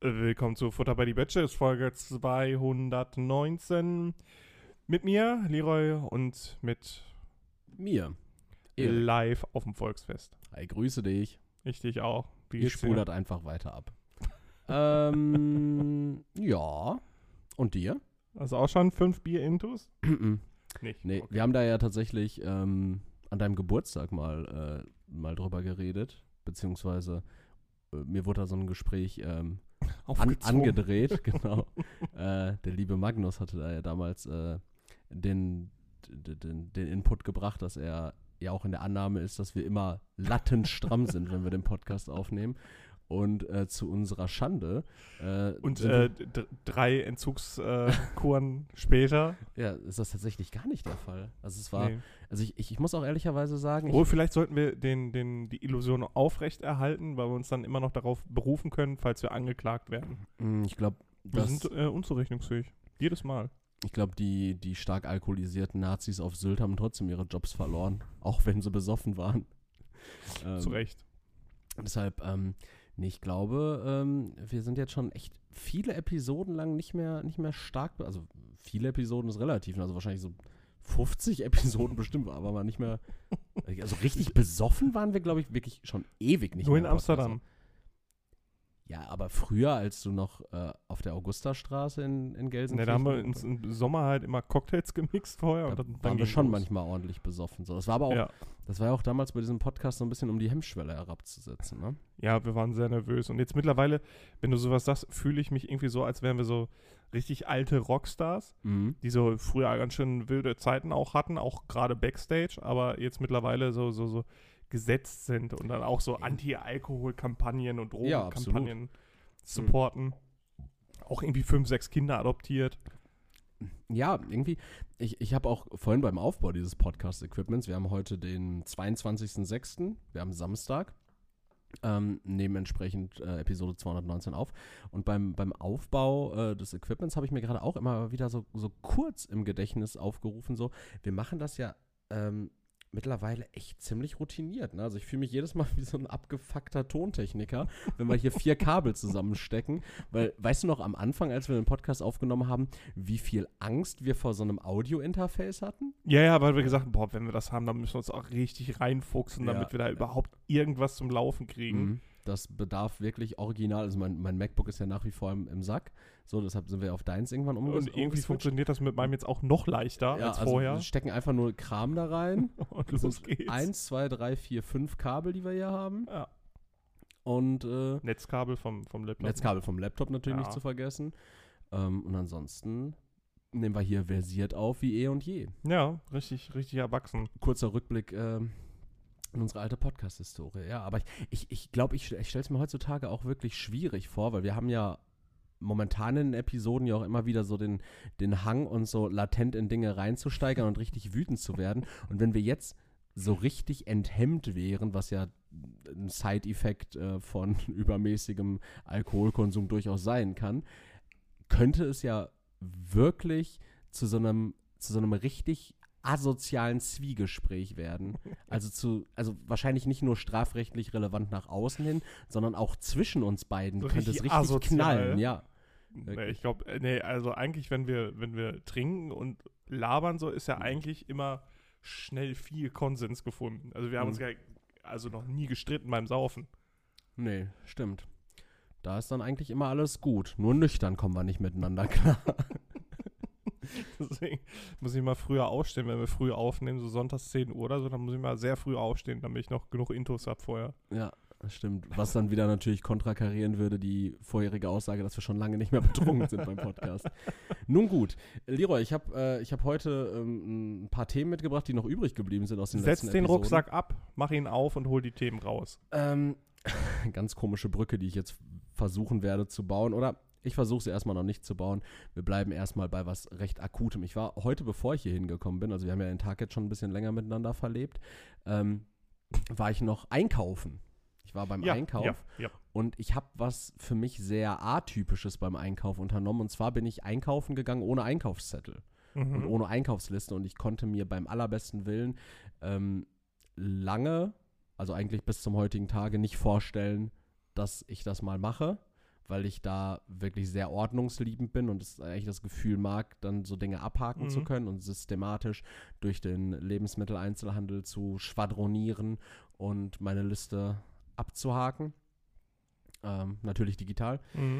Willkommen zu Futter bei die Bitches, Folge 219. Mit mir, Leroy, und mit mir, Erik. Live auf dem Volksfest. Hi, grüße dich. Ich dich auch. Ich spule das einfach weiter ab. Ja. Und dir? Also auch schon 5 Bier-Intus? Nicht? Nee, okay. wir haben da ja tatsächlich an deinem Geburtstag mal drüber geredet. Beziehungsweise mir wurde da so ein Gespräch angedreht. Genau. Der liebe Magnus hatte da ja damals den Input gebracht, dass er ja auch in der Annahme ist, dass wir immer lattenstramm sind, wenn wir den Podcast aufnehmen. Und zu unserer Schande. 3 Entzugskuren später. Ja, ist das tatsächlich gar nicht der Fall. Also es war, also ich muss auch ehrlicherweise sagen. Vielleicht sollten wir die Illusion aufrechterhalten, weil wir uns dann immer noch darauf berufen können, falls wir angeklagt werden. Ich glaube, wir sind unzurechnungsfähig. Jedes Mal. Ich glaube, die stark alkoholisierten Nazis auf Sylt haben trotzdem ihre Jobs verloren, auch wenn sie besoffen waren. Zu Recht. Deshalb, ich glaube, wir sind jetzt schon echt viele Episoden lang nicht mehr stark, also viele Episoden ist relativ, also wahrscheinlich so 50 Episoden bestimmt, aber mal nicht mehr, also richtig besoffen waren wir, glaube ich, wirklich schon ewig nicht mehr. Nur in Amsterdam. Ja, aber früher, als du noch auf der Augustastraße in Gelsenkirchen... da haben wir im Sommer halt immer Cocktails gemixt vorher. Da und dann waren wir schon manchmal ordentlich besoffen. So, das war aber auch, das war ja auch damals bei diesem Podcast so ein bisschen, um die Hemmschwelle herabzusetzen, ne? Ja, wir waren sehr nervös. Und jetzt mittlerweile, wenn du sowas sagst, fühle ich mich irgendwie so, als wären wir so richtig alte Rockstars, die so früher ganz schön wilde Zeiten auch hatten, auch gerade Backstage, aber jetzt mittlerweile so gesetzt sind und dann auch so Anti-Alkohol-Kampagnen und Drogenkampagnen supporten. Auch irgendwie 5, 6 Kinder adoptiert. Ja, irgendwie, ich habe auch vorhin beim Aufbau dieses Podcast-Equipments, wir haben heute den 22.06., wir haben Samstag, nehmen entsprechend Episode 219 auf. Und beim Aufbau des Equipments habe ich mir gerade auch immer wieder so kurz im Gedächtnis aufgerufen, so, wir machen das ja mittlerweile echt ziemlich routiniert. Ne? Also ich fühle mich jedes Mal wie so ein abgefuckter Tontechniker, wenn wir hier 4 Kabel zusammenstecken. Weil, weißt du noch, am Anfang, als wir den Podcast aufgenommen haben, wie viel Angst wir vor so einem Audio-Interface hatten? Ja, weil wir gesagt haben, wenn wir das haben, dann müssen wir uns auch richtig reinfuchsen, damit wir da überhaupt irgendwas zum Laufen kriegen. Das bedarf wirklich original. Also mein MacBook ist ja nach wie vor im Sack. So, deshalb sind wir auf deins irgendwann umgeswitcht. Und irgendwie funktioniert das mit meinem jetzt auch noch leichter als vorher. Wir stecken einfach nur Kram da rein. Und los geht's. 1, 2, 3, 4, 5 Kabel, die wir hier haben. Ja. Und Netzkabel vom Laptop. Netzkabel vom Laptop natürlich nicht zu vergessen. Und ansonsten nehmen wir hier versiert auf wie eh und je. Ja, richtig erwachsen. Kurzer Rückblick in unsere alte Podcast-Historie. Ja, aber ich glaube, ich stelle es mir heutzutage auch wirklich schwierig vor, weil wir haben ja momentan in Episoden ja auch immer wieder so den Hang, uns so latent in Dinge reinzusteigern und richtig wütend zu werden. Und wenn wir jetzt so richtig enthemmt wären, was ja ein Side-Effekt von übermäßigem Alkoholkonsum durchaus sein kann, könnte es ja wirklich zu so einem richtig asozialen Zwiegespräch werden. Also wahrscheinlich nicht nur strafrechtlich relevant nach außen hin, sondern auch zwischen uns beiden so könnte es richtig asozial knallen, ja. Nee, ich glaube, also eigentlich, wenn wir trinken und labern, so ist ja eigentlich immer schnell viel Konsens gefunden. Also wir haben uns noch nie gestritten beim Saufen. Nee, stimmt. Da ist dann eigentlich immer alles gut. Nur nüchtern kommen wir nicht miteinander klar. Deswegen muss ich mal früher aufstehen, wenn wir früh aufnehmen, so sonntags 10 Uhr oder so, dann muss ich mal sehr früh aufstehen, damit ich noch genug Intus habe vorher. Ja, das stimmt. Was dann wieder natürlich konterkarieren würde, die vorherige Aussage, dass wir schon lange nicht mehr betrunken sind beim Podcast. Nun gut, Leroy, ich hab heute ein paar Themen mitgebracht, die noch übrig geblieben sind aus den letzten Episoden. Setz den Rucksack ab, mach ihn auf und hol die Themen raus. Ganz komische Brücke, die ich jetzt versuchen werde zu bauen, oder? Ich versuche sie erstmal noch nicht zu bauen. Wir bleiben erstmal bei was recht Akutem. Ich war heute, bevor ich hier hingekommen bin, also wir haben ja den Tag jetzt schon ein bisschen länger miteinander verlebt, war ich noch einkaufen. Ich war beim Einkauf und ich habe was für mich sehr Atypisches beim Einkauf unternommen. Und zwar bin ich einkaufen gegangen ohne Einkaufszettel und ohne Einkaufsliste. Und ich konnte mir beim allerbesten Willen lange, also eigentlich bis zum heutigen Tage, nicht vorstellen, dass ich das mal mache. weil ich da wirklich sehr ordnungsliebend bin und es eigentlich das Gefühl mag, dann so Dinge abhaken zu können und systematisch durch den Lebensmitteleinzelhandel zu schwadronieren und meine Liste abzuhaken. Natürlich digital.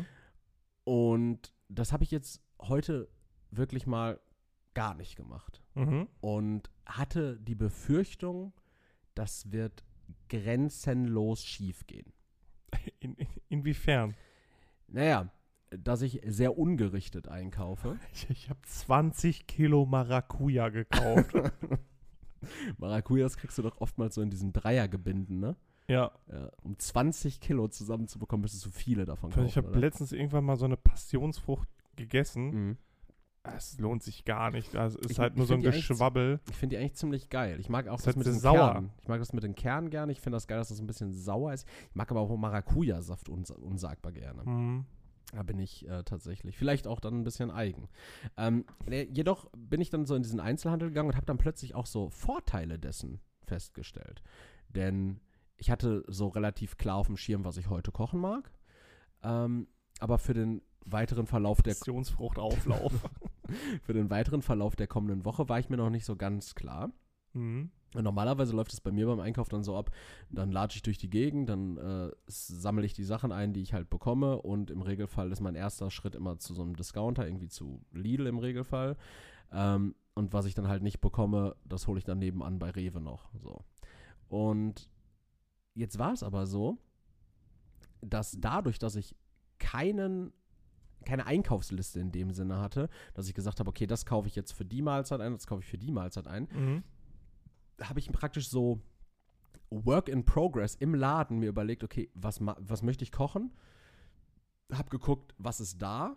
Und das habe ich jetzt heute wirklich mal gar nicht gemacht. Und hatte die Befürchtung, das wird grenzenlos schief gehen. Inwiefern? Naja, dass ich sehr ungerichtet einkaufe. Ich habe 20 Kilo Maracuja gekauft. Maracujas kriegst du doch oftmals so in diesen Dreiergebinden, ne? Ja. Um 20 Kilo zusammenzubekommen, müsstest du viele davon kaufen. Ich habe letztens irgendwann mal so eine Passionsfrucht gegessen. Es lohnt sich gar nicht. Also es ist halt nur so ein Geschwabbel. Ich finde die eigentlich ziemlich geil. Ich mag auch das das mit den sauer. Kernen. Ich mag das mit den Kernen gerne. Ich finde das geil, dass das ein bisschen sauer ist. Ich mag aber auch Maracuja-Saft unsagbar gerne. Da bin ich tatsächlich. Vielleicht auch dann ein bisschen eigen. Jedoch bin ich dann so in diesen Einzelhandel gegangen und habe dann plötzlich auch so Vorteile dessen festgestellt. Denn ich hatte so relativ klar auf dem Schirm, was ich heute kochen mag. Aber für den weiteren Verlauf der Passionsfruchtauflauf. Für den weiteren Verlauf der kommenden Woche war ich mir noch nicht so ganz klar. Und normalerweise läuft es bei mir beim Einkauf dann so ab, dann latsche ich durch die Gegend, dann sammle ich die Sachen ein, die ich halt bekomme und im Regelfall ist mein erster Schritt immer zu so einem Discounter, irgendwie zu Lidl im Regelfall. Und was ich dann halt nicht bekomme, das hole ich dann nebenan bei Rewe noch. So. Und jetzt war es aber so, dass dadurch, dass ich keine Einkaufsliste in dem Sinne hatte, dass ich gesagt habe, okay, das kaufe ich jetzt für die Mahlzeit ein, das kaufe ich für die Mahlzeit ein, habe ich praktisch so Work in Progress im Laden mir überlegt, okay, was möchte ich kochen? Habe geguckt, was ist da?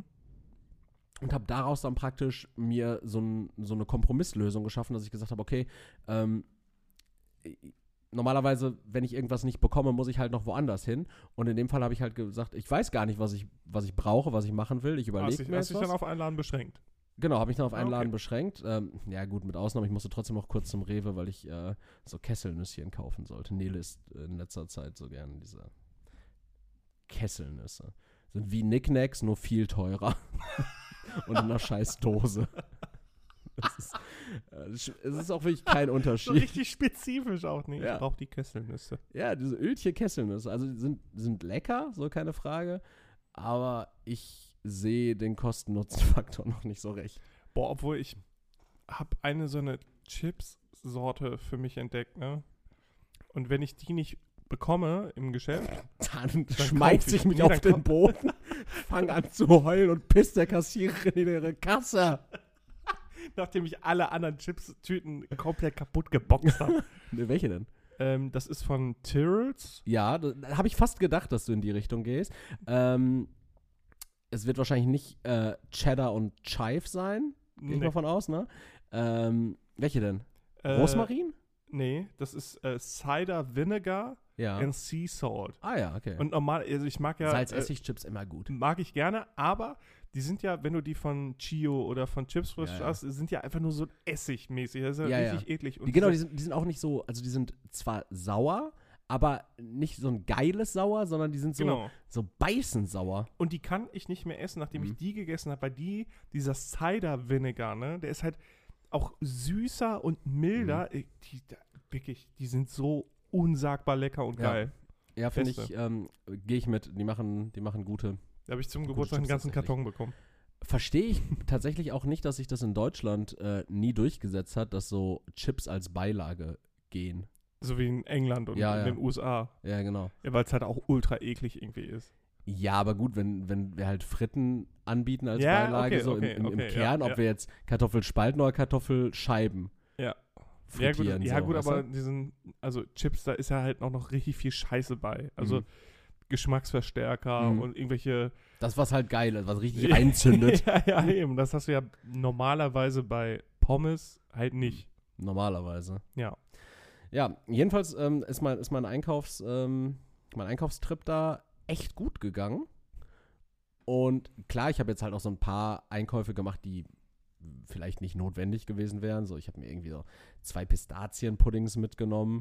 Und habe daraus dann praktisch mir so eine Kompromisslösung geschaffen, dass ich gesagt habe, okay, normalerweise, wenn ich irgendwas nicht bekomme, muss ich halt noch woanders hin. Und in dem Fall habe ich halt gesagt, ich weiß gar nicht, was ich brauche, was ich machen will. Ich überlege mir Hast dich dann auf einen Laden beschränkt? Genau, habe ich dann auf einen Laden beschränkt. Ja gut, mit Ausnahme, ich musste trotzdem noch kurz zum Rewe, weil ich so Kesselnüsschen kaufen sollte. Nele isst in letzter Zeit so gerne diese Kesselnüsse. Sind wie Knickknacks, nur viel teurer. Und in einer scheiß Dose. Es ist auch wirklich kein Unterschied. So richtig spezifisch auch nicht. Ja. Ich brauche die Kesselnüsse. Ja, diese Öltje Kesselnüsse. Also die sind lecker, so keine Frage. Aber ich sehe den Kosten-Nutzen-Faktor noch nicht so recht. Boah, obwohl ich habe so eine Chips-Sorte für mich entdeckt, ne? Und wenn ich die nicht bekomme im Geschäft, dann schmeiß ich mich auf den Boden, fang an zu heulen und piss der Kassiererin in ihre Kasse. Nachdem ich alle anderen Chips-Tüten komplett kaputt geboxt habe. Ne, welche denn? Das ist von Tyrrells. Ja, da habe ich fast gedacht, dass du in die Richtung gehst. Es wird wahrscheinlich nicht Cheddar und Chive sein. Gehe ich mal von aus, ne? Welche denn? Rosmarin? Nee, das ist Cider Vinegar and Sea Salt. Ah ja, okay. Und normal, also ich mag ja Salz-Essig-Chips immer gut. Mag ich gerne, aber die sind ja, wenn du die von Chio oder von Chips frisch hast, sind ja einfach nur so essigmäßig. Das ist ja richtig eklig. Und die sind auch nicht so, also die sind zwar sauer, aber nicht so ein geiles Sauer, sondern die sind so beißend sauer. Und die kann ich nicht mehr essen, nachdem ich die gegessen habe, weil dieser Cider Vinegar, ne, der ist halt auch süßer und milder. Die sind so unsagbar lecker und geil. Ja, finde ich, gehe ich mit. Die machen gute. Da habe ich zum Geburtstag einen ganzen Karton bekommen. Verstehe ich tatsächlich auch nicht, dass sich das in Deutschland nie durchgesetzt hat, dass so Chips als Beilage gehen. So wie in England und in den USA. Ja, genau. Ja, weil es halt auch ultra eklig irgendwie ist. Ja, aber gut, wenn wir halt Fritten anbieten als Beilage, im Kern, ob wir jetzt Kartoffelspalten oder Kartoffelscheiben frittieren. Ja gut, aber Chips, da ist ja halt auch noch richtig viel Scheiße bei. Also Geschmacksverstärker und irgendwelche... Das, was halt geil ist, was richtig einzündet. ja, eben. Das hast du ja normalerweise bei Pommes halt nicht. Normalerweise. Ja. Ja, jedenfalls ist mein Einkaufstrip da echt gut gegangen. Und klar, ich habe jetzt halt auch so ein paar Einkäufe gemacht, die vielleicht nicht notwendig gewesen wären. So, ich habe mir irgendwie so 2 Pistazienpuddings mitgenommen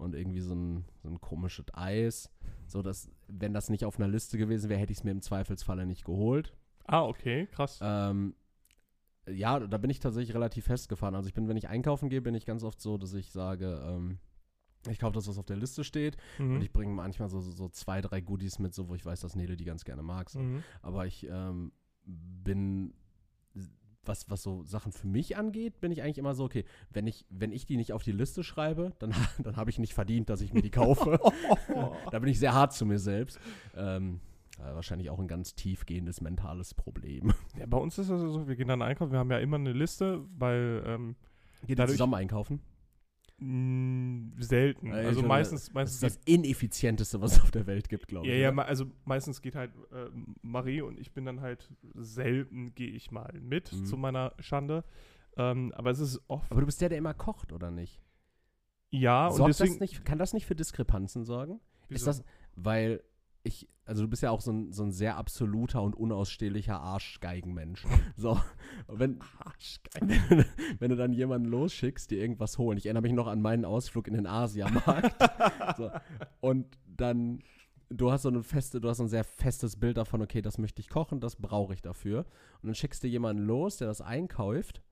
und irgendwie so ein komisches Eis. So, dass, wenn das nicht auf einer Liste gewesen wäre, hätte ich es mir im Zweifelsfalle nicht geholt. Ah, okay, krass. Ja, da bin ich tatsächlich relativ festgefahren. Also wenn ich einkaufen gehe, bin ich ganz oft so, dass ich sage, ich kaufe das, was auf der Liste steht, und ich bringe manchmal so 2, 3 Goodies mit, so wo ich weiß, dass Nele die ganz gerne mag. So. Aber ich bin, was so Sachen für mich angeht, bin ich eigentlich immer so, okay, wenn ich die nicht auf die Liste schreibe, dann habe ich nicht verdient, dass ich mir die kaufe. Da bin ich sehr hart zu mir selbst. Wahrscheinlich auch ein ganz tiefgehendes mentales Problem. Ja, bei uns ist es so, wir gehen dann einkaufen, wir haben ja immer eine Liste, weil Geht ihr zusammen einkaufen? Selten. Also meistens das ist das Ineffizienteste, was es auf der Welt gibt, glaube ich. Ja, also meistens geht halt Marie und ich bin dann halt selten, gehe ich mal mit, zu meiner Schande. Aber es ist oft. Aber du bist der immer kocht, oder nicht? Ja, und deswegen. Kann das nicht für Diskrepanzen sorgen? Wieso? Weil du bist ja auch so ein sehr absoluter und unausstehlicher Arschgeigenmensch. So, wenn du dann jemanden losschickst, dir irgendwas holen. Ich erinnere mich noch an meinen Ausflug in den Asiamarkt. So, und dann, du hast so ein sehr festes Bild davon, okay, das möchte ich kochen, das brauche ich dafür. Und dann schickst du jemanden los, der das einkauft?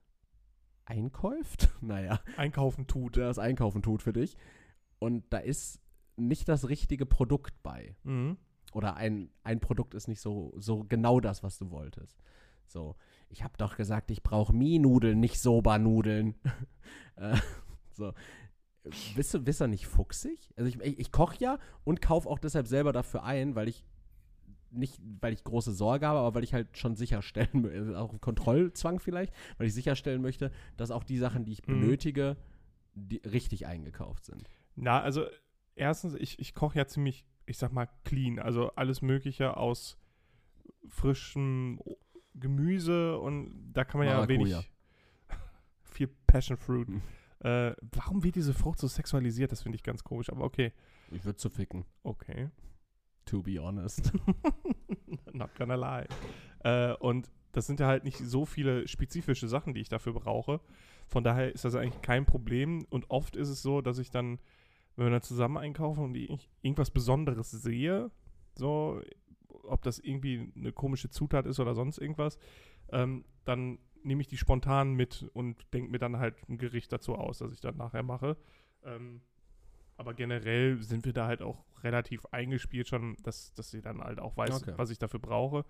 Naja. Einkaufen tut. Der das Einkaufen tut für dich. Und da ist nicht das richtige Produkt bei. Oder ein Produkt ist nicht so genau das, was du wolltest. So, ich habe doch gesagt, ich brauche Mie-Nudeln, nicht Soba-Nudeln. So, bist du nicht fuchsig? Also ich koche ja und kaufe auch deshalb selber dafür ein, weil ich große Sorge habe, aber weil ich halt schon sicherstellen möchte, auch Kontrollzwang vielleicht, weil ich sicherstellen möchte, dass auch die Sachen, die ich benötige, die richtig eingekauft sind. Na, also erstens, ich koche ja ziemlich, ich sag mal, clean. Also alles Mögliche aus frischem Gemüse, und da kann man ja wenig viel Passion Fruit. Warum wird diese Frucht so sexualisiert? Das finde ich ganz komisch, aber okay. Ich würde zu ficken. Okay. To be honest. Not gonna lie. Und das sind ja halt nicht so viele spezifische Sachen, die ich dafür brauche. Von daher ist das eigentlich kein Problem. Und oft ist es so, dass ich dann, wenn wir dann zusammen einkaufen und ich irgendwas Besonderes sehe, so, ob das irgendwie eine komische Zutat ist oder sonst irgendwas, dann nehme ich die spontan mit und denke mir dann halt ein Gericht dazu aus, das ich dann nachher mache. Aber generell sind wir da halt auch relativ eingespielt schon, dass sie dann halt auch weiß, was ich dafür brauche.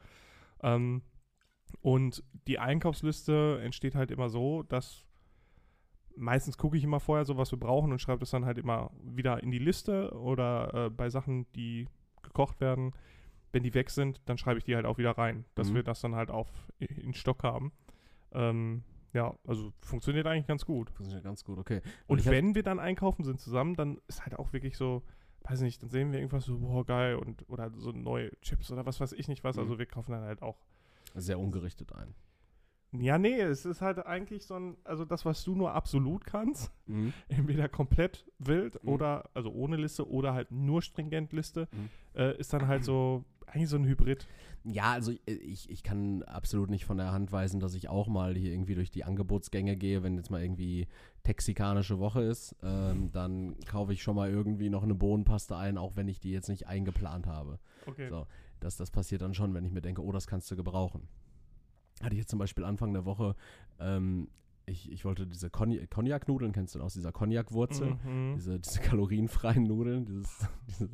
Und die Einkaufsliste entsteht halt immer so, dass meistens gucke ich immer vorher so, was wir brauchen, und schreibe das dann halt immer wieder in die Liste oder bei Sachen, die gekocht werden. Wenn die weg sind, dann schreibe ich die halt auch wieder rein, dass wir das dann halt in Stock haben. Ja, also funktioniert eigentlich ganz gut. Funktioniert ganz gut, okay. Und wenn wir dann einkaufen sind zusammen, dann ist halt auch wirklich so, weiß nicht, dann sehen wir irgendwas so, boah, geil, oder so neue Chips oder was weiß ich nicht was. Also wir kaufen dann halt auch sehr ungerichtet ein. Ja, nee, es ist halt eigentlich also das, was du nur absolut kannst, entweder komplett wild oder, also ohne Liste oder halt nur stringent Liste, ist dann halt so, eigentlich so ein Hybrid. Ja, also ich kann absolut nicht von der Hand weisen, dass ich auch mal hier irgendwie durch die Angebotsgänge gehe, wenn jetzt mal irgendwie texikanische Woche ist, dann kaufe ich schon mal irgendwie noch eine Bohnenpaste ein, auch wenn ich die jetzt nicht eingeplant habe. Okay. So, das passiert dann schon, wenn ich mir denke, oh, das kannst du gebrauchen. Hatte ich jetzt zum Beispiel Anfang der Woche, ich wollte diese Cognac-Nudeln, kennst du aus dieser Cognac-Wurzel? Diese kalorienfreien Nudeln, dieses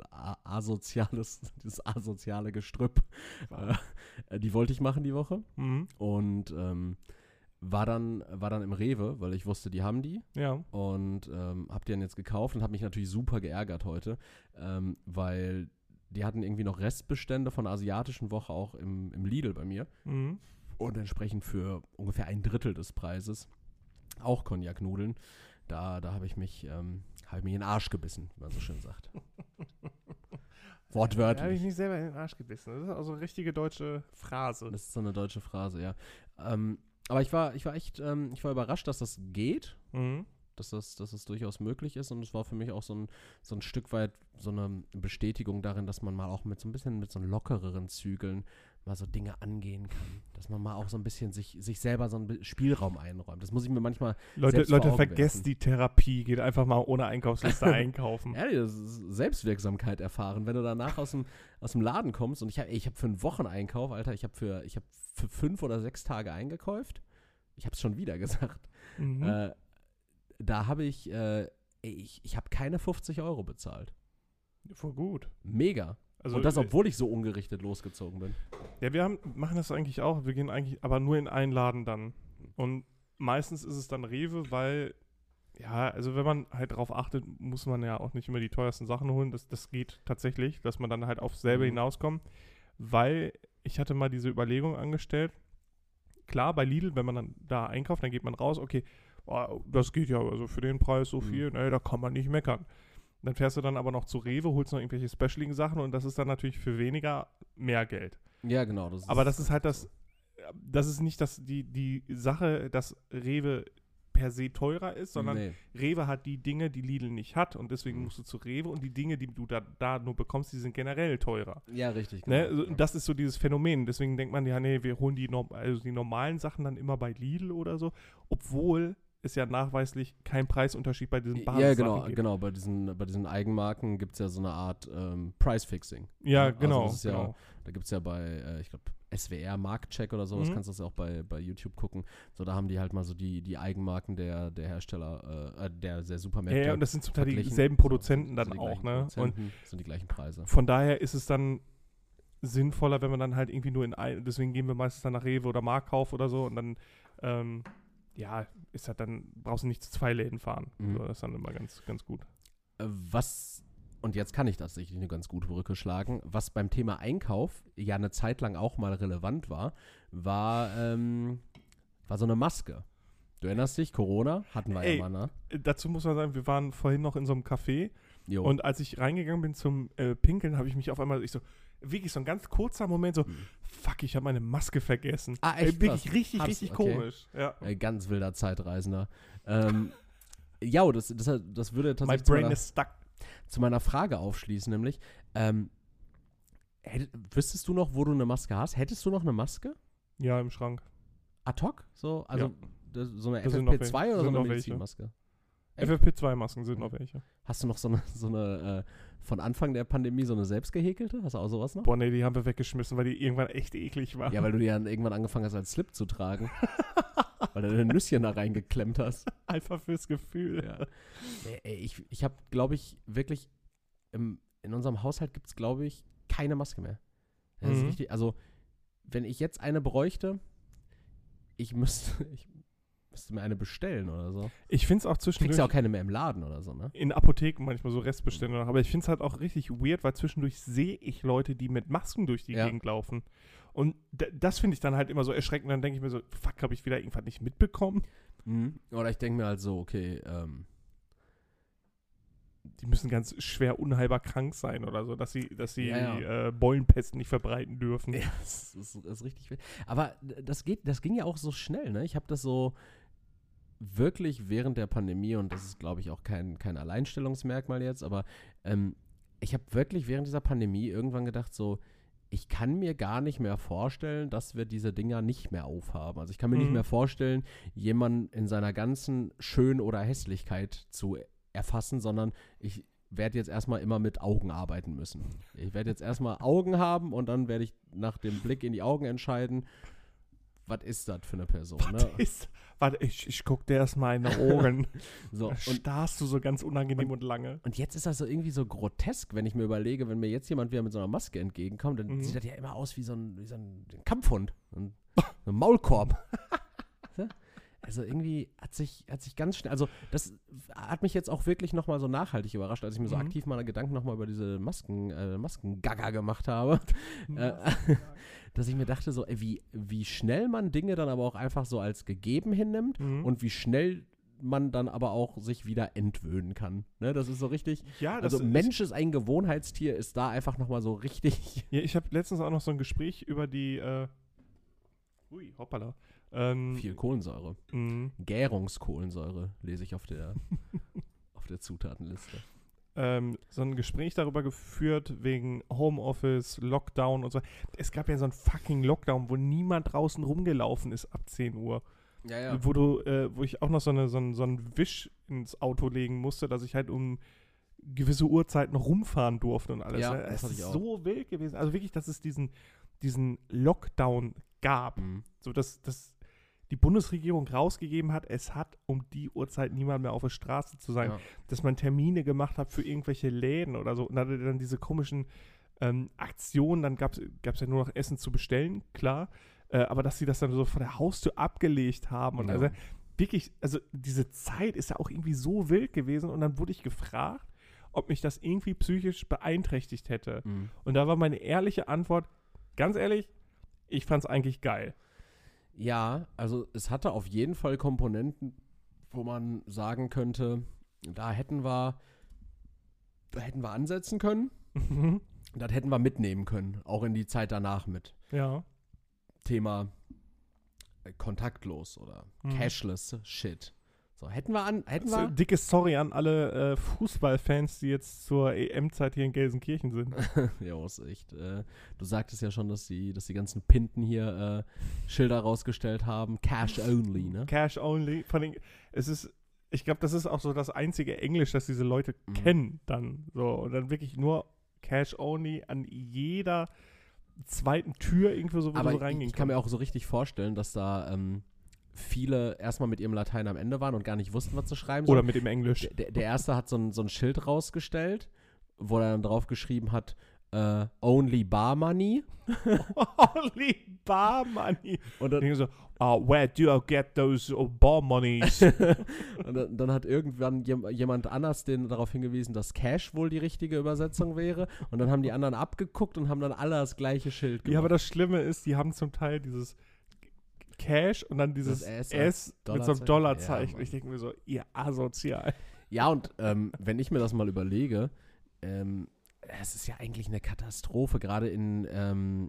asoziale Gestrüpp. Die wollte ich machen die Woche. Und war dann im Rewe, weil ich wusste, die haben die. Ja. Und habe die dann jetzt gekauft und habe mich natürlich super geärgert heute, weil die hatten irgendwie noch Restbestände von der asiatischen Woche auch im Lidl bei mir. Und entsprechend für ungefähr 1/3 des Preises auch Cognac-Nudeln. Da habe ich mich in den Arsch gebissen, wie man so schön sagt. Wortwörtlich. Da habe ich mich selber in den Arsch gebissen. Das ist also eine richtige deutsche Phrase. Das ist so eine deutsche Phrase, ja. Aber ich war überrascht, dass das geht, dass das durchaus möglich ist, und es war für mich auch so ein Stück weit so eine Bestätigung darin, dass man mal auch mit so ein bisschen mit so lockereren Zügeln mal so Dinge angehen kann. Dass man mal auch so ein bisschen sich selber so einen Spielraum einräumt. Das muss ich mir manchmal Leute, selbst vor Augen vergesst werfen. die Therapie. Geht einfach mal ohne Einkaufsliste einkaufen. Ja, das ist Selbstwirksamkeit erfahren. Wenn du danach aus dem Laden kommst und ich hab für einen Wocheneinkauf, Alter, ich hab für 5 oder 6 Tage eingekauft. Ich hab's schon wieder gesagt. Mhm. Da habe ich habe keine 50 Euro bezahlt. Voll gut. Mega. Also, Und das, obwohl ich so ungerichtet losgezogen bin. ja, wir machen das eigentlich auch. Wir gehen eigentlich aber nur in einen Laden dann. Und meistens ist es dann Rewe, weil, ja, also wenn man halt drauf achtet, muss man ja auch nicht immer die teuersten Sachen holen. Das geht tatsächlich, dass man dann halt auf selber hinauskommt. Weil ich hatte mal diese Überlegung angestellt. Klar, bei Lidl, wenn man dann da einkauft, dann geht man raus, okay, oh, das geht ja also für den Preis so viel, da kann man nicht meckern. Dann fährst du dann aber noch zu Rewe, holst noch irgendwelche specialigen Sachen und das ist dann natürlich für weniger mehr Geld. Ja, genau. Aber das ist halt das ist nicht die Sache, dass Rewe per se teurer ist, sondern Rewe hat die Dinge, die Lidl nicht hat und deswegen musst du zu Rewe und die Dinge, die du da nur bekommst, die sind generell teurer. Ja, richtig. Genau. Genau. Das ist so dieses Phänomen. Deswegen denkt man, ja, nee, wir holen die normalen Sachen dann immer bei Lidl oder so, obwohl es ja nachweislich keinen Preisunterschied bei diesen Basissachen gibt. Genau. Bei diesen Eigenmarken gibt es ja so eine Art Price-Fixing. Ja, genau. Also das ist ja, da gibt es ja bei, ich glaube, SWR Marktcheck oder sowas, kannst du das ja auch bei YouTube gucken. So, da haben die halt mal so die Eigenmarken der Hersteller, der Supermärkte. Ja, und das sind zum Teil dieselben Produzenten dann auch, ne? Und sind die gleichen Preise. Von daher ist es dann sinnvoller, wenn man dann halt irgendwie nur deswegen gehen wir meistens dann nach Rewe oder Marktkauf oder so und dann ist halt dann, brauchst du nicht zu 2 Läden fahren. So, das ist dann immer ganz, ganz gut. Und jetzt kann ich tatsächlich eine ganz gute Brücke schlagen, was beim Thema Einkauf ja eine Zeit lang auch mal relevant war so eine Maske. Du erinnerst dich, Corona hatten wir ja mal, ne? Dazu muss man sagen, wir waren vorhin noch in so einem Café Jo. und als ich reingegangen bin zum Pinkeln, habe ich mich auf einmal, wirklich so ein ganz kurzer Moment so, fuck, ich habe meine Maske vergessen. Echt? Wirklich richtig komisch. Ja. Ganz wilder Zeitreisender. Ja, das würde My tatsächlich brain is stuck. zu meiner Frage aufschließen, nämlich, wüsstest du noch, wo du eine Maske hast? Hättest du noch eine Maske? Ja, im Schrank. Ad hoc? So, also so eine Da sind noch FFP2 oder so eine Medizinmaske? FFP2-Masken sind noch welche. Hast du noch so eine von Anfang der Pandemie so eine selbstgehäkelte? Hast du auch sowas noch? Boah, nee, die haben wir weggeschmissen, weil die irgendwann echt eklig waren. Ja, weil du die dann irgendwann angefangen hast, als Slip zu tragen. Weil du deine Nüsschen da reingeklemmt hast. Einfach fürs Gefühl. Ja. Ich habe, glaube ich, wirklich in unserem Haushalt gibt es, glaube ich, keine Maske mehr. Das ist richtig, also, wenn ich jetzt eine bräuchte, ich müsste mir eine bestellen oder so. Ich finde es auch Du zwischendurch. kriegst ja auch keine mehr im Laden oder so, ne? In Apotheken manchmal so Restbestände noch. Aber ich finde es halt auch richtig weird, weil zwischendurch sehe ich Leute, die mit Masken durch die Gegend laufen. Und das finde ich dann halt immer so erschreckend. Dann denke ich mir so, fuck, habe ich wieder irgendwas nicht mitbekommen? Oder ich denke mir halt so, okay, die müssen ganz schwer unheilbar krank sein oder so, dass sie Ja. Beulenpest nicht verbreiten dürfen. Ja, das ist richtig wild. Aber das ging ja auch so schnell, ne? Ich habe das so wirklich während der Pandemie, und das ist, glaube ich, auch kein Alleinstellungsmerkmal jetzt, aber ich habe wirklich während dieser Pandemie irgendwann gedacht, so, ich kann mir gar nicht mehr vorstellen, dass wir diese Dinger nicht mehr aufhaben. Also ich kann mir nicht mehr vorstellen, jemanden in seiner ganzen Schön- oder Hässlichkeit zu erfassen, sondern ich werde jetzt erstmal immer mit Augen arbeiten müssen. Ich werde jetzt erstmal Augen haben und dann werde ich nach dem Blick in die Augen entscheiden, was ist das für eine Person? Warte, ich guck dir erstmal in die Augen. So, und starrst du so ganz unangenehm und lange. Und jetzt ist das so irgendwie so grotesk, wenn ich mir überlege, wenn mir jetzt jemand wieder mit so einer Maske entgegenkommt, dann sieht das ja immer aus wie so ein Kampfhund. So ein Maulkorb. Also irgendwie hat sich ganz schnell, also das hat mich jetzt auch wirklich nochmal so nachhaltig überrascht, als ich mir so aktiv meine Gedanken nochmal über diese Maskengaga gemacht habe, dass ich mir dachte so, wie schnell man Dinge dann aber auch einfach so als gegeben hinnimmt und wie schnell man dann aber auch sich wieder entwöhnen kann. Ne, das ist so richtig, ja, also Mensch ist ein Gewohnheitstier, ist da einfach nochmal so richtig. Ja, ich habe letztens auch noch so ein Gespräch über die, hoppala. Viel Kohlensäure. Gärungskohlensäure lese ich auf der Zutatenliste. so ein Gespräch darüber geführt, wegen Homeoffice, Lockdown und so. Es gab ja so einen fucking Lockdown, wo niemand draußen rumgelaufen ist ab 10 Uhr. Ja, ja. Wo ich auch noch so einen Wisch ins Auto legen musste, dass ich halt um gewisse Uhrzeiten rumfahren durfte und alles. Ja, Es das hatte ich ist auch. so wild gewesen. Also wirklich, dass es diesen Lockdown gab. Mhm. So, dass die Bundesregierung rausgegeben hat, es hat um die Uhrzeit niemand mehr auf der Straße zu sein. Ja. Dass man Termine gemacht hat für irgendwelche Läden oder so. Und dann diese komischen Aktionen, dann gab's ja nur noch Essen zu bestellen, klar. Aber dass sie das dann so von der Haustür abgelegt haben. Und Ja. also wirklich, also diese Zeit ist ja auch irgendwie so wild gewesen. Und dann wurde ich gefragt, ob mich das irgendwie psychisch beeinträchtigt hätte. Mhm. Und da war meine ehrliche Antwort, ganz ehrlich, ich fand's eigentlich geil. Ja, also es hatte auf jeden Fall Komponenten, wo man sagen könnte, da hätten wir ansetzen können, das hätten wir mitnehmen können, auch in die Zeit danach mit. Ja. Thema kontaktlos oder cashless Shit. So, hätten wir. Dickes Sorry an alle Fußballfans, die jetzt zur EM-Zeit hier in Gelsenkirchen sind. Ja, ist echt. Du sagtest ja schon, dass die ganzen Pinten hier Schilder rausgestellt haben. Cash only, ne? Cash only. Vor allem, ich glaube, das ist auch so das einzige Englisch, das diese Leute kennen dann. So, und dann wirklich nur Cash only an jeder zweiten Tür irgendwo so, wo Aber du so reingehen ich kann mir auch so richtig vorstellen, dass da viele erstmal mit ihrem Latein am Ende waren und gar nicht wussten, was zu schreiben Oder sollen. mit dem Englisch. Der erste hat so ein Schild rausgestellt, wo er dann drauf geschrieben hat, only bar money. Only bar money. Und dann, so, where do I get those bar monies? und dann hat irgendwann jemand anders den darauf hingewiesen, dass Cash wohl die richtige Übersetzung wäre. Und dann haben die anderen abgeguckt und haben dann alle das gleiche Schild gemacht. Ja, aber das Schlimme ist, die haben zum Teil dieses Cash und dann dieses Das S mit so einem Dollarzeichen. Dollarzeichen. Ja, Ich denke mir so, ihr asozial. Ja, und wenn ich mir das mal überlege, es ist ja eigentlich eine Katastrophe. Gerade in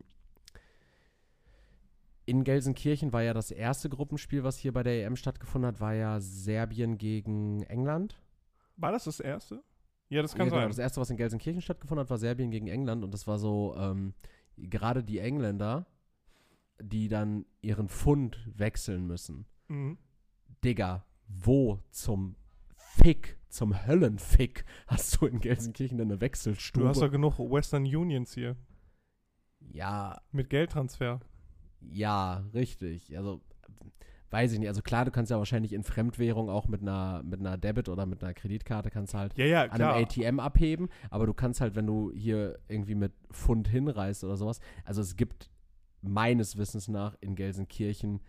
Gelsenkirchen war ja das erste Gruppenspiel, was hier bei der EM stattgefunden hat, war ja Serbien gegen England. War das erste? Ja, das kann Ja, genau, sein. das erste, was in Gelsenkirchen stattgefunden hat, war Serbien gegen England. Und das war so, gerade die Engländer, die dann ihren Pfund wechseln müssen. Mhm. Digga, wo zum Fick, zum Höllenfick hast du in Gelsenkirchen eine Wechselstube? Du hast ja genug Western Unions hier. Ja, Mit Geldtransfer. ja, richtig. Also, weiß ich nicht. Also klar, du kannst ja wahrscheinlich in Fremdwährung auch mit einer Debit- oder mit einer Kreditkarte kannst halt Ja, an klar. einem ATM abheben. Aber du kannst halt, wenn du hier irgendwie mit Pfund hinreist oder sowas, also es gibt meines Wissens nach in Gelsenkirchen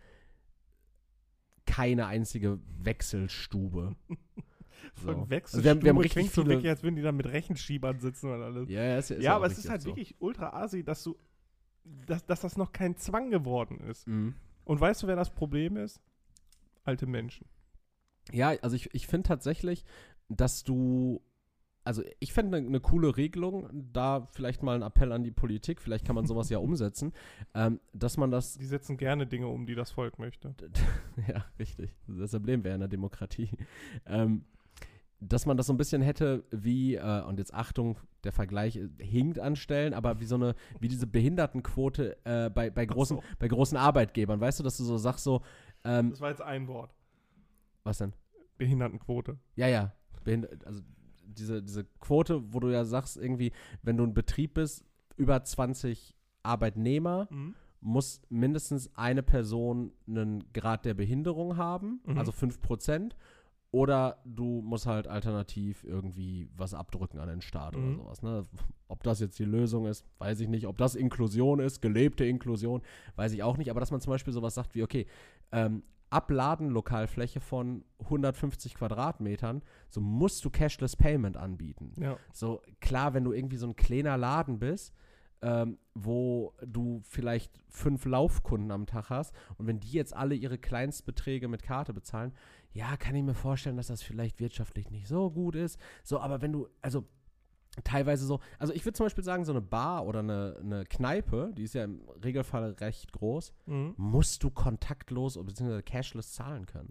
keine einzige Wechselstube. Von Also Wechselstube wir haben richtig klingt so viele, wirklich, als würden die da mit Rechenschiebern sitzen und alles. ja, ist Ja, aber auch es ist richtig halt so. wirklich ultra asi, dass das noch kein Zwang geworden ist. Mhm. Und weißt du, wer das Problem ist? Alte Menschen. Ja, also ich finde tatsächlich, dass ich fände eine coole Regelung, da vielleicht mal ein Appell an die Politik, vielleicht kann man sowas ja umsetzen, dass man das, Die setzen gerne Dinge um, die das Volk möchte. ja, richtig, das Problem wäre in der Demokratie, dass man das so ein bisschen hätte wie, und jetzt Achtung, der Vergleich hinkt an Stellen, aber wie diese Behindertenquote bei großen Arbeitgebern, weißt du, dass du so sagst so, Das war jetzt ein Wort. was denn? Behindertenquote. Ja, also diese Quote, wo du ja sagst, irgendwie, wenn du ein Betrieb bist, über 20 Arbeitnehmer, muss mindestens eine Person einen Grad der Behinderung haben, also 5%, oder du musst halt alternativ irgendwie was abdrücken an den Staat oder sowas. Ne? Ob das jetzt die Lösung ist, weiß ich nicht. Ob das Inklusion ist, gelebte Inklusion, weiß ich auch nicht. Aber dass man zum Beispiel sowas sagt wie, okay, Abladen-Lokalfläche von 150 Quadratmetern, so musst du Cashless Payment anbieten. Ja. So klar, wenn du irgendwie so ein kleiner Laden bist, wo du vielleicht 5 Laufkunden am Tag hast und wenn die jetzt alle ihre Kleinstbeträge mit Karte bezahlen, ja, kann ich mir vorstellen, dass das vielleicht wirtschaftlich nicht so gut ist. So, aber wenn du, also teilweise so, also ich würde zum Beispiel sagen, so eine Bar oder eine Kneipe, die ist ja im Regelfall recht groß, musst du kontaktlos bzw. cashless zahlen können. Ja.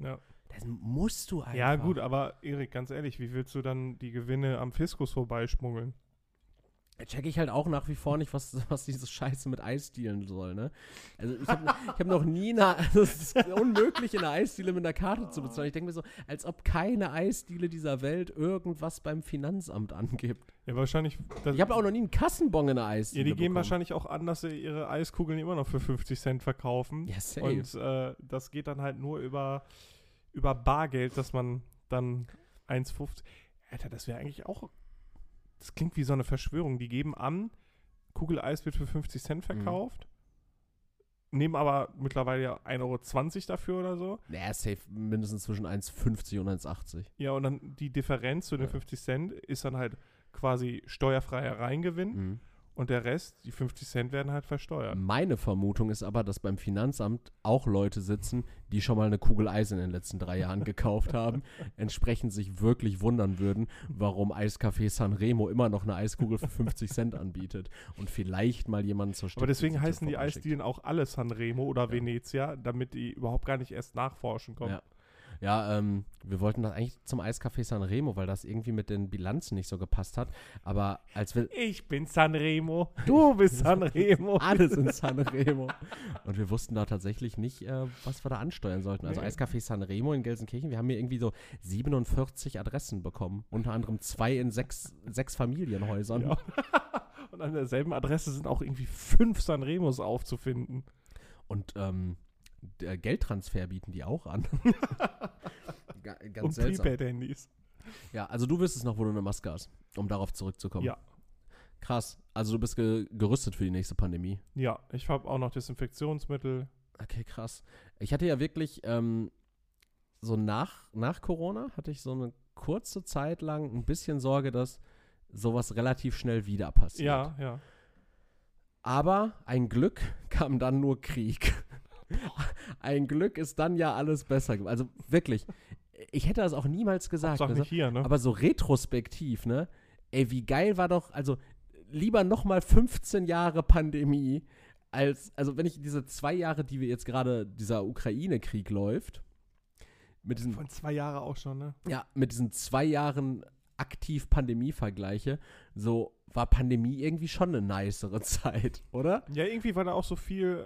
Das musst du einfach. Ja gut, aber Erik, ganz ehrlich, wie willst du dann die Gewinne am Fiskus vorbeischmuggeln? Check ich halt auch nach wie vor nicht, was diese Scheiße mit Eisdielen soll, ne? Also ich hab noch nie also es ist unmöglich, in einer Eisdiele mit einer Karte zu bezahlen. Ich denke mir so, als ob keine Eisdiele dieser Welt irgendwas beim Finanzamt angibt. Ja, wahrscheinlich. Ich habe auch noch nie einen Kassenbon in einer Eisdiele Ja, die geben bekommen. wahrscheinlich auch an, dass sie ihre Eiskugeln immer noch für 50 Cent verkaufen. Ja, safe. Und das geht dann halt nur über Bargeld, dass man dann 1,50. Alter, das wäre eigentlich auch. Das klingt wie so eine Verschwörung. Die geben an, Kugel Eis wird für 50 Cent verkauft, nehmen aber mittlerweile ja 1,20 € dafür oder so. Naja, safe mindestens zwischen 1,50 und 1,80. Ja, und dann die Differenz zu den 50 Cent ist dann halt quasi steuerfreier Reingewinn. Und der Rest, die 50 Cent, werden halt versteuert. Meine Vermutung ist aber, dass beim Finanzamt auch Leute sitzen, die schon mal eine Kugel Eis in den letzten 3 Jahren gekauft haben, entsprechend sich wirklich wundern würden, warum Eiscafé Sanremo immer noch eine Eiskugel für 50 Cent anbietet und vielleicht mal jemanden zur Aber deswegen heißen die Eisdielen auch alle Sanremo oder Venezia, damit die überhaupt gar nicht erst nachforschen kommen. Ja, wir wollten das eigentlich zum Eiscafé Sanremo, weil das irgendwie mit den Bilanzen nicht so gepasst hat. Aber als wir. Ich bin Sanremo, du bist Sanremo. Alle sind Sanremo. Und wir wussten da tatsächlich nicht, was wir da ansteuern sollten. Also Eiscafé Sanremo in Gelsenkirchen, wir haben hier irgendwie so 47 Adressen bekommen. Unter anderem 2 in 6 Familienhäusern. Ja. Und an derselben Adresse sind auch irgendwie 5 Sanremos aufzufinden. Und Geldtransfer bieten die auch an. Ganz und seltsam. Prepaid-Handys. Ja, also du wüsstest noch, wo du eine Maske hast, um darauf zurückzukommen. Ja. Krass. Also du bist gerüstet für die nächste Pandemie. Ja, ich habe auch noch Desinfektionsmittel. Okay, krass. Ich hatte ja wirklich so nach Corona hatte ich so eine kurze Zeit lang ein bisschen Sorge, dass sowas relativ schnell wieder passiert. Ja. Aber ein Glück kam dann nur Krieg. Ein Glück ist dann ja alles besser geworden. Also wirklich, ich hätte das auch niemals gesagt. Sag nicht hier, ne? Aber so retrospektiv, ne? Ey, wie geil war doch, also lieber nochmal 15 Jahre Pandemie, also wenn ich diese 2 Jahre, die wir jetzt gerade, dieser Ukraine-Krieg läuft, mit diesen. Von 2 Jahren auch schon, ne? Ja, mit diesen 2 Jahren aktiv Pandemie vergleiche, so war Pandemie irgendwie schon eine nicere Zeit, oder? Ja, irgendwie war da auch so viel,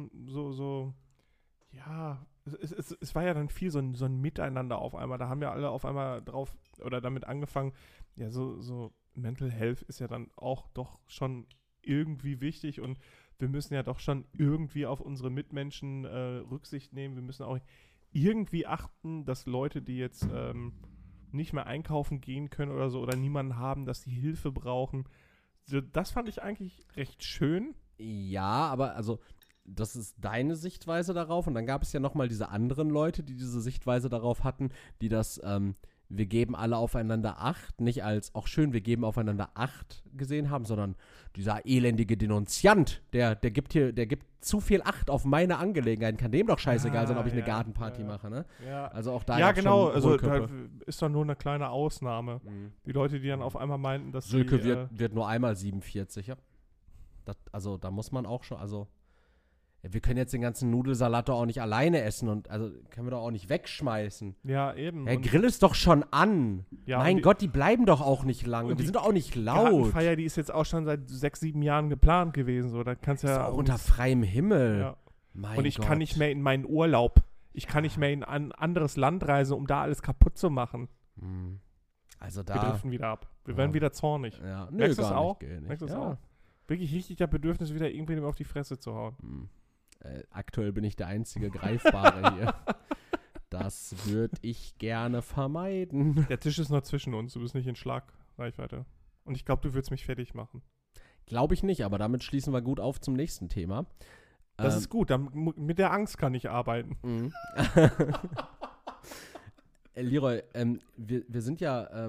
es war ja dann viel so ein Miteinander auf einmal. Da haben ja alle auf einmal drauf oder damit angefangen, ja, so Mental Health ist ja dann auch doch schon irgendwie wichtig und wir müssen ja doch schon irgendwie auf unsere Mitmenschen Rücksicht nehmen. Wir müssen auch irgendwie achten, dass Leute, die jetzt nicht mehr einkaufen gehen können oder so oder niemanden haben, dass die Hilfe brauchen. Das fand ich eigentlich recht schön. Ja, aber also das ist deine Sichtweise darauf und dann gab es ja nochmal diese anderen Leute, die diese Sichtweise darauf hatten, die das wir geben alle aufeinander Acht, nicht als auch schön, wir geben aufeinander Acht gesehen haben, sondern dieser elendige Denunziant, der gibt zu viel Acht auf meine Angelegenheiten, kann dem doch scheißegal sein, ob ich eine Gartenparty mache, ne? Ja. Also auch da ja, genau, schon also da ist doch nur eine kleine Ausnahme. Die Leute, die dann auf einmal meinten, dass Sülke wird nur einmal 47, ja. Also da muss man auch schon, also wir können jetzt den ganzen Nudelsalat doch auch nicht alleine essen und also können wir doch auch nicht wegschmeißen. Ja, eben. Der Grill ist doch schon an. Ja, mein Gott, die bleiben doch auch nicht lange. Wir sind doch auch nicht laut. Die Gartenfeier, die ist jetzt auch schon seit 6, 7 Jahren geplant gewesen. So, da kannst ist ja auch unter freiem Himmel. Ja. Mein und ich Gott. kann nicht mehr in meinen Urlaub. Ich kann nicht mehr in ein anderes Land reisen, um da alles kaputt zu machen. Also Wir da. driften wieder ab. Wir werden wieder zornig. Ja, nö, Merkst du es gar auch? nicht. Geht nicht. Merkst du es Ja. auch? Wirklich richtig das Bedürfnis, wieder irgendwem auf die Fresse zu hauen. Aktuell bin ich der einzige Greifbare hier. Das würde ich gerne vermeiden. Der Tisch ist noch zwischen uns. Du bist nicht in Schlagreichweite. Und ich glaube, du würdest mich fertig machen. Glaube ich nicht, aber damit schließen wir gut auf zum nächsten Thema. Das ist gut. Mit der Angst kann ich arbeiten. Leroy, wir sind ja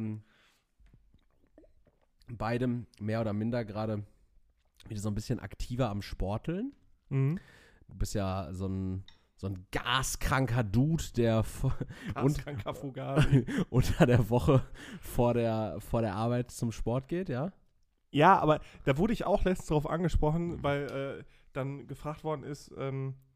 beide mehr oder minder gerade wieder so ein bisschen aktiver am Sporteln. Du bist ja so ein gaskranker Dude, der Gaskranker Fugari. unter der Woche vor der Arbeit zum Sport geht, ja? Ja, aber da wurde ich auch letztens drauf angesprochen, weil dann gefragt worden ist,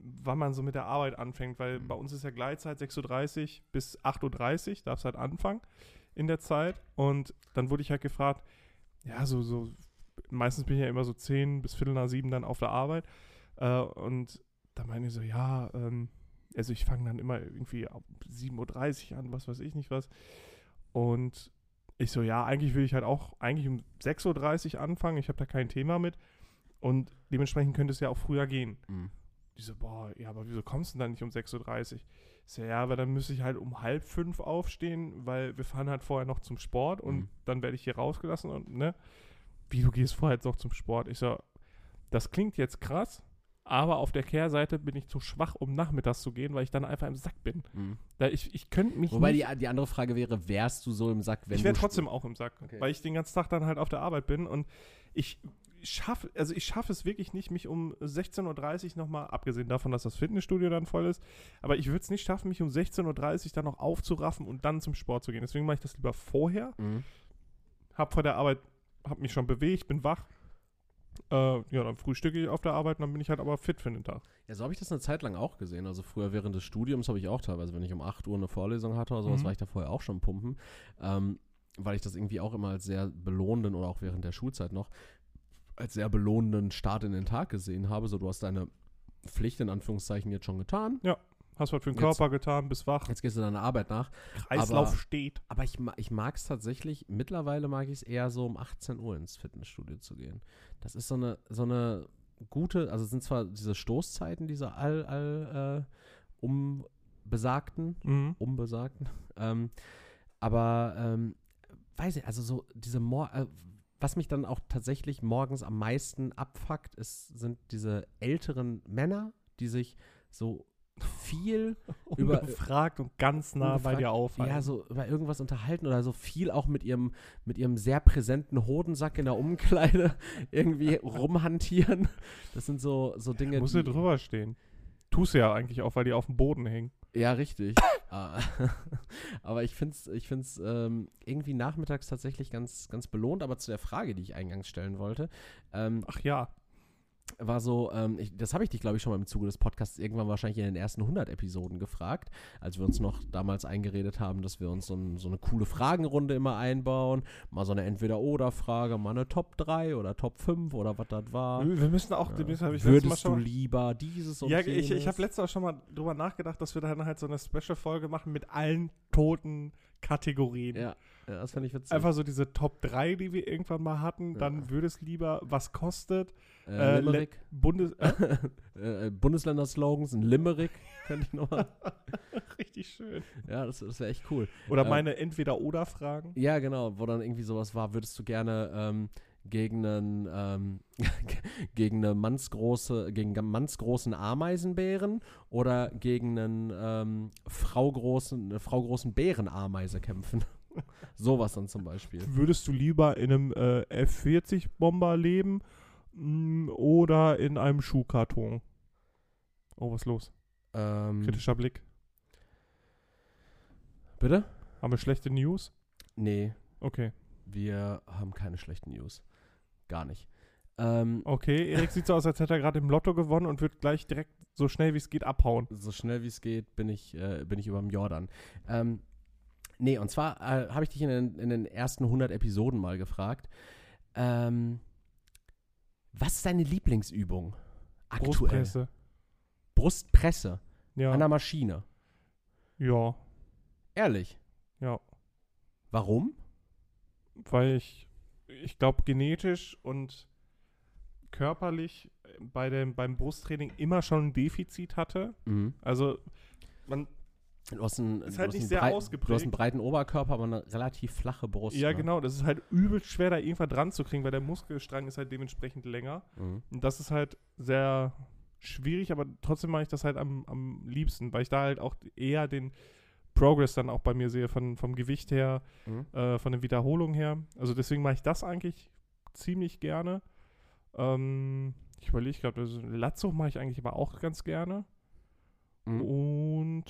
wann man so mit der Arbeit anfängt, weil bei uns ist ja Gleitzeit 6:30 Uhr bis 8:30 Uhr, darfst halt anfangen in der Zeit. Und dann wurde ich halt gefragt, ja, so meistens bin ich ja immer so 10 bis Viertel nach 7 dann auf der Arbeit. Und da meine ich so, ja, also ich fange dann immer irgendwie um 7:30 Uhr an, was weiß ich nicht was. Und ich so, ja, eigentlich will ich halt auch eigentlich um 6:30 Uhr anfangen. Ich habe da kein Thema mit. Und dementsprechend könnte es ja auch früher gehen. Mhm. Die so, boah, ja, aber wieso kommst du denn dann nicht um 6:30 Uhr? Ich so, ja, aber dann müsste ich halt um 4:30 aufstehen, weil wir fahren halt vorher noch zum Sport und dann werde ich hier rausgelassen und, ne? Wie, du gehst vorher jetzt noch zum Sport? Ich so, das klingt jetzt krass, aber auf der Kehrseite bin ich zu schwach, um nachmittags zu gehen, weil ich dann einfach im Sack bin. Da ich könnte mich Wobei nicht... die andere Frage wäre, wärst du so im Sack, wenn Ich du... wäre trotzdem auch im Sack, Okay. weil ich den ganzen Tag dann halt auf der Arbeit bin und ich schaffe es wirklich nicht, mich um 16:30 Uhr nochmal, abgesehen davon, dass das Fitnessstudio dann voll ist, aber ich würde es nicht schaffen, mich um 16:30 Uhr dann noch aufzuraffen und dann zum Sport zu gehen. Deswegen mache ich das lieber vorher. Hab vor der Arbeit, hab mich schon bewegt, bin wach. Ja, dann frühstücke ich auf der Arbeit und dann bin ich halt aber fit für den Tag. Ja, so habe ich das eine Zeit lang auch gesehen. Also früher während des Studiums habe ich auch teilweise, wenn ich um 8 Uhr eine Vorlesung hatte oder sowas, war ich da vorher auch schon pumpen. Weil ich das irgendwie auch immer als sehr belohnenden oder auch während der Schulzeit noch als sehr belohnenden Start in den Tag gesehen habe. So, du hast deine Pflicht in Anführungszeichen jetzt schon getan. Ja, hast was für den Körper getan, bist wach. Jetzt gehst du deiner Arbeit nach. Kreislauf steht. Aber ich mag es tatsächlich, mittlerweile mag ich es eher so um 18 Uhr ins Fitnessstudio zu gehen. Das ist so eine gute, also es sind zwar diese Stoßzeiten, diese umbesagten, aber weiß ich, also so diese was mich dann auch tatsächlich morgens am meisten abfuckt, sind diese älteren Männer, die sich so viel ungefragt und ganz nah bei dir aufhalten. Ja, so über irgendwas unterhalten oder so viel auch mit ihrem sehr präsenten Hodensack in der Umkleide irgendwie rumhantieren. Das sind so Dinge, Muss nicht drüber stehen. Tust du ja eigentlich auch, weil die auf dem Boden hängen. Ja, richtig. Aber ich find's irgendwie nachmittags tatsächlich ganz, ganz belohnt. Aber zu der Frage, die ich eingangs stellen wollte. Ach ja. War so, das habe ich dich, glaube ich, schon mal im Zuge des Podcasts irgendwann wahrscheinlich in den ersten 100 Episoden gefragt, als wir uns noch damals eingeredet haben, dass wir uns so eine coole Fragenrunde immer einbauen, mal so eine Entweder-Oder-Frage, mal eine Top 3 oder Top 5 oder was das war. Wir müssen auch, würdest du lieber dieses und jenes? Ich habe letztes Mal schon mal drüber nachgedacht, dass wir dann halt so eine Special-Folge machen mit allen toten Kategorien. Ja, das fand ich witzig. Einfach so diese Top 3, die wir irgendwann mal hatten, dann würdest lieber, was kostet, Limerick. Bundesländer-Slogans, ein Limerick, könnte ich nochmal. Richtig schön. Ja, das wäre echt cool. Oder meine Entweder-Oder-Fragen. Ja, genau, wo dann irgendwie sowas war, würdest du gerne gegen einen mannsgroßen Ameisenbären oder gegen einen fraugroßen Bärenameise kämpfen? Sowas dann zum Beispiel. Würdest du lieber in einem F-40-Bomber leben oder in einem Schuhkarton? Oh, was ist los? Kritischer Blick. Bitte? Haben wir schlechte News? Nee. Okay. Wir haben keine schlechten News. Gar nicht. Okay, Erik sieht so aus, als hätte er gerade im Lotto gewonnen und wird gleich direkt so schnell wie es geht abhauen. So schnell wie es geht bin ich über dem Jordan. Nee, und zwar habe ich dich in den ersten 100 Episoden mal gefragt, was ist deine Lieblingsübung aktuell? Brustpresse. Ja. An der Maschine. Ja. Ehrlich? Ja. Warum? Weil ich glaube, genetisch und körperlich beim Brusttraining immer schon ein Defizit hatte. Also, Du hast einen breiten Oberkörper, aber eine relativ flache Brust. Ja, ne? genau. Das ist halt übelst schwer, da irgendwann dran zu kriegen, weil der Muskelstrang ist halt dementsprechend länger. Und das ist halt sehr schwierig, aber trotzdem mache ich das halt am liebsten, weil ich da halt auch eher den Progress dann auch bei mir sehe, vom Gewicht her, von den Wiederholungen her. Also deswegen mache ich das eigentlich ziemlich gerne. Ich überlege gerade, also Latzug mache ich eigentlich aber auch ganz gerne. Und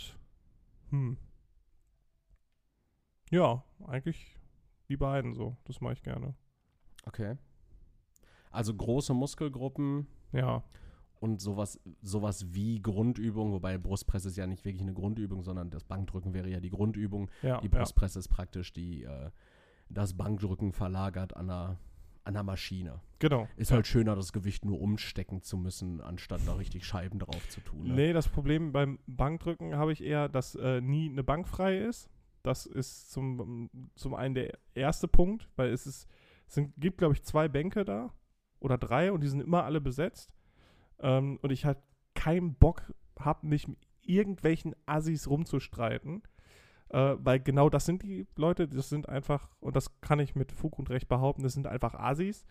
ja, eigentlich die beiden so. Das mache ich gerne. Okay. Also große Muskelgruppen. Ja. und sowas wie Grundübung, wobei Brustpresse ist ja nicht wirklich eine Grundübung, sondern das Bankdrücken wäre ja die Grundübung. Ja, die Brustpresse ist praktisch das Bankdrücken verlagert an einer Maschine. Genau. Ist halt schöner, das Gewicht nur umstecken zu müssen, anstatt da richtig Scheiben drauf zu tun. Ne? Nee, das Problem beim Bankdrücken habe ich eher, dass nie eine Bank frei ist. Das ist zum einen der erste Punkt, weil es gibt, glaube ich, 2 Bänke da oder 3 und die sind immer alle besetzt. Und ich halt keinen Bock habe, mich mit irgendwelchen Assis rumzustreiten. Weil genau das sind die Leute, das sind einfach, und das kann ich mit Fug und Recht behaupten, das sind einfach Assis.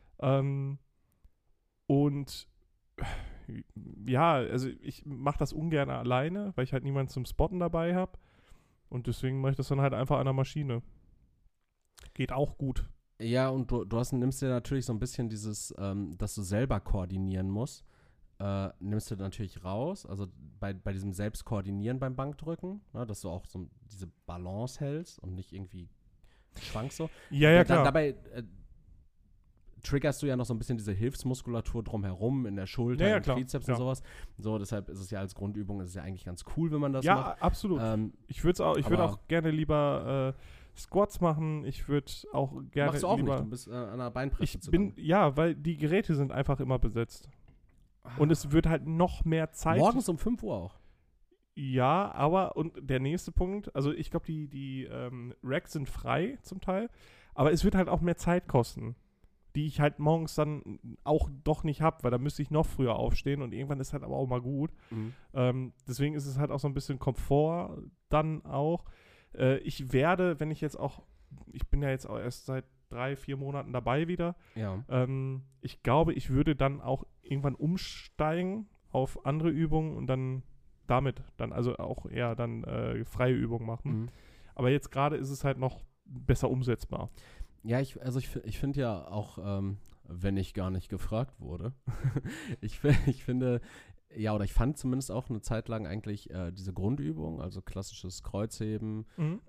Und ja, also ich mache das ungern alleine, weil ich halt niemanden zum Spotten dabei habe. Und deswegen mache ich das dann halt einfach an der Maschine. Geht auch gut. Ja, und du nimmst dir natürlich so ein bisschen dieses, dass du selber koordinieren musst, nimmst du natürlich raus, also bei diesem Selbstkoordinieren beim Bankdrücken, ne, dass du auch so diese Balance hältst und nicht irgendwie schwankst so. Ja, klar. Dabei triggerst du ja noch so ein bisschen diese Hilfsmuskulatur drumherum in der Schulter, im Trizeps und sowas. So, deshalb ist es ja als Grundübung, ist es ja eigentlich ganz cool, wenn man das macht. Ja, absolut. Ich würde auch gerne lieber Squats machen. Ich würde auch gerne machst du auch nicht, du bist an einer Beinpresse zugange. Ja, weil die Geräte sind einfach immer besetzt. Und es wird halt noch mehr Zeit. Morgens um 5 Uhr auch. Ja, aber, und der nächste Punkt, also ich glaube, die Racks sind frei zum Teil, aber es wird halt auch mehr Zeit kosten, die ich halt morgens dann auch doch nicht habe, weil da müsste ich noch früher aufstehen und irgendwann ist halt aber auch mal gut. Deswegen ist es halt auch so ein bisschen Komfort dann auch. Ich bin ja jetzt auch erst seit 3-4 Monaten dabei wieder. Ja. Ich glaube, ich würde dann auch irgendwann umsteigen auf andere Übungen und dann also auch eher dann freie Übungen machen. Aber jetzt gerade ist es halt noch besser umsetzbar. Ja, ich finde ja auch, wenn ich gar nicht gefragt wurde, ich finde, ja, oder ich fand zumindest auch eine Zeit lang eigentlich diese Grundübung, also klassisches Kreuzheben,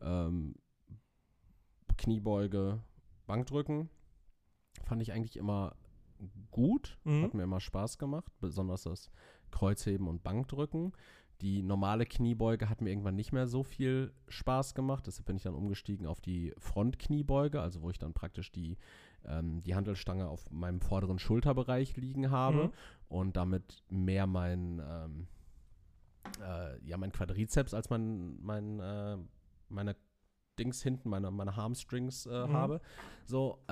Kniebeuge, Bankdrücken, fand ich eigentlich immer gut, hat mir immer Spaß gemacht, besonders das Kreuzheben und Bankdrücken. Die normale Kniebeuge hat mir irgendwann nicht mehr so viel Spaß gemacht, deshalb bin ich dann umgestiegen auf die Frontkniebeuge, also wo ich dann praktisch die Hantelstange auf meinem vorderen Schulterbereich liegen habe und damit mehr mein Quadrizeps als meine Dings hinten, meine Hamstrings habe. So,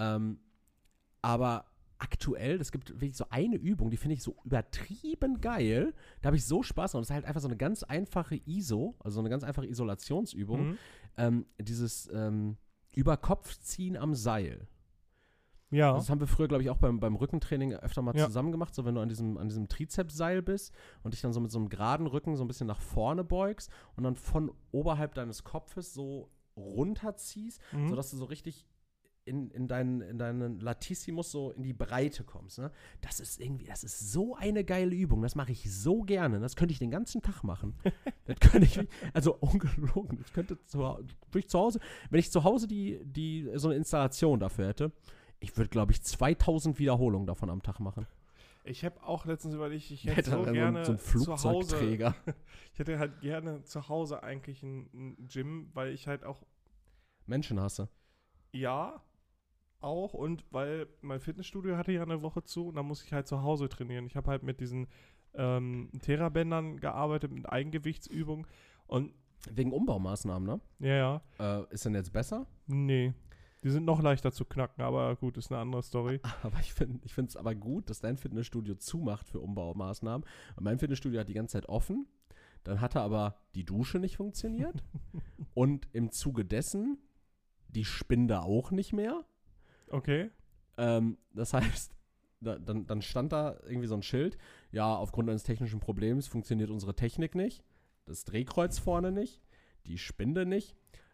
aber aktuell, es gibt wirklich so eine Übung, die finde ich so übertrieben geil. Da habe ich so Spaß dran. Das ist halt einfach so eine ganz einfache ISO, also so eine ganz einfache Isolationsübung. Dieses Überkopfziehen am Seil. Ja. Das haben wir früher, glaube ich, auch beim Rückentraining öfter mal zusammen gemacht, so wenn du an diesem Trizepsseil bist und dich dann so mit so einem geraden Rücken so ein bisschen nach vorne beugst und dann von oberhalb deines Kopfes so runterziehst, sodass du so richtig in deinen Latissimus so in die Breite kommst. Ne? Das ist so eine geile Übung. Das mache ich so gerne. Das könnte ich den ganzen Tag machen. Das könnte ich, also ungelogen. Ich könnte zu Hause, wenn ich zu Hause die so eine Installation dafür hätte, ich würde, glaube ich, 2000 Wiederholungen davon am Tag machen. Ich habe auch letztens überlegt, ich hätte so also gerne so einen Flugzeugträger. Ich hätte halt gerne zu Hause eigentlich ein Gym, weil ich halt auch Menschen hasse. Ja, auch, und weil mein Fitnessstudio hatte ja eine Woche zu und da muss ich halt zu Hause trainieren. Ich habe halt mit diesen Therabändern gearbeitet, mit Eigengewichtsübungen und wegen Umbaumaßnahmen, ne? Ja. Ist denn jetzt besser? Nee. Die sind noch leichter zu knacken, aber gut, ist eine andere Story. Aber ich finde es aber gut, dass dein Fitnessstudio zumacht für Umbaumaßnahmen. Und mein Fitnessstudio hat die ganze Zeit offen. Dann hatte aber die Dusche nicht funktioniert. Und im Zuge dessen die Spinde auch nicht mehr. Okay. Das heißt, dann stand da irgendwie so ein Schild. Ja, aufgrund eines technischen Problems funktioniert unsere Technik nicht. Das Drehkreuz vorne nicht. Die Spinde nicht.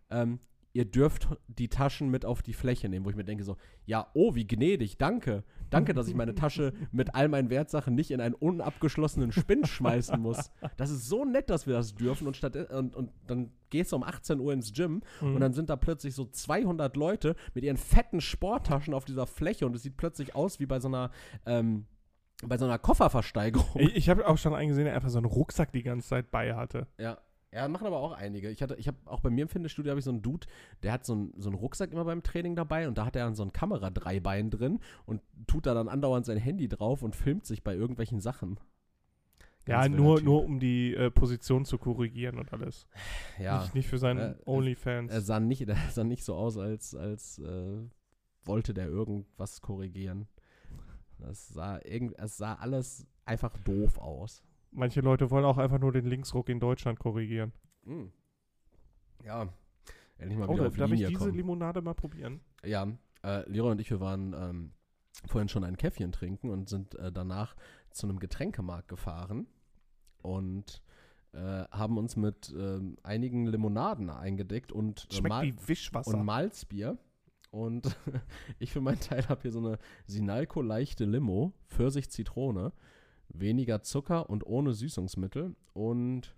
Ihr dürft die Taschen mit auf die Fläche nehmen, wo ich mir denke so, ja, oh, wie gnädig, danke. Danke, dass ich meine Tasche mit all meinen Wertsachen nicht in einen unabgeschlossenen Spind schmeißen muss. Das ist so nett, dass wir das dürfen und dann gehst du um 18 Uhr ins Gym und dann sind da plötzlich so 200 Leute mit ihren fetten Sporttaschen auf dieser Fläche und es sieht plötzlich aus wie bei so einer bei so einer Kofferversteigerung. Ich habe auch schon einen gesehen, der einfach so einen Rucksack die ganze Zeit bei hatte. Ja. Ja, machen aber auch einige. Ich habe auch bei mir im Fitnessstudio habe ich so einen Dude, der hat so einen Rucksack immer beim Training dabei und da hat er dann so ein Kamera-Dreibein drin und tut da dann andauernd sein Handy drauf und filmt sich bei irgendwelchen Sachen. Ja, nur um die Position zu korrigieren und alles. Ja. Nicht für seinen OnlyFans. Er sah nicht so aus, als wollte der irgendwas korrigieren. Es sah alles einfach doof aus. Manche Leute wollen auch einfach nur den Linksruck in Deutschland korrigieren. Ja, endlich mal wieder auf darf Linie ich diese kommen. Limonade mal probieren? Ja, Leroy und ich, wir waren vorhin schon ein Käffchen trinken und sind danach zu einem Getränkemarkt gefahren und haben uns mit einigen Limonaden eingedeckt und Schmeckt wie Wischwasser. Und Malzbier. Und ich für meinen Teil habe hier so eine Sinalco leichte Limo, Pfirsich Zitrone, weniger Zucker und ohne Süßungsmittel. Und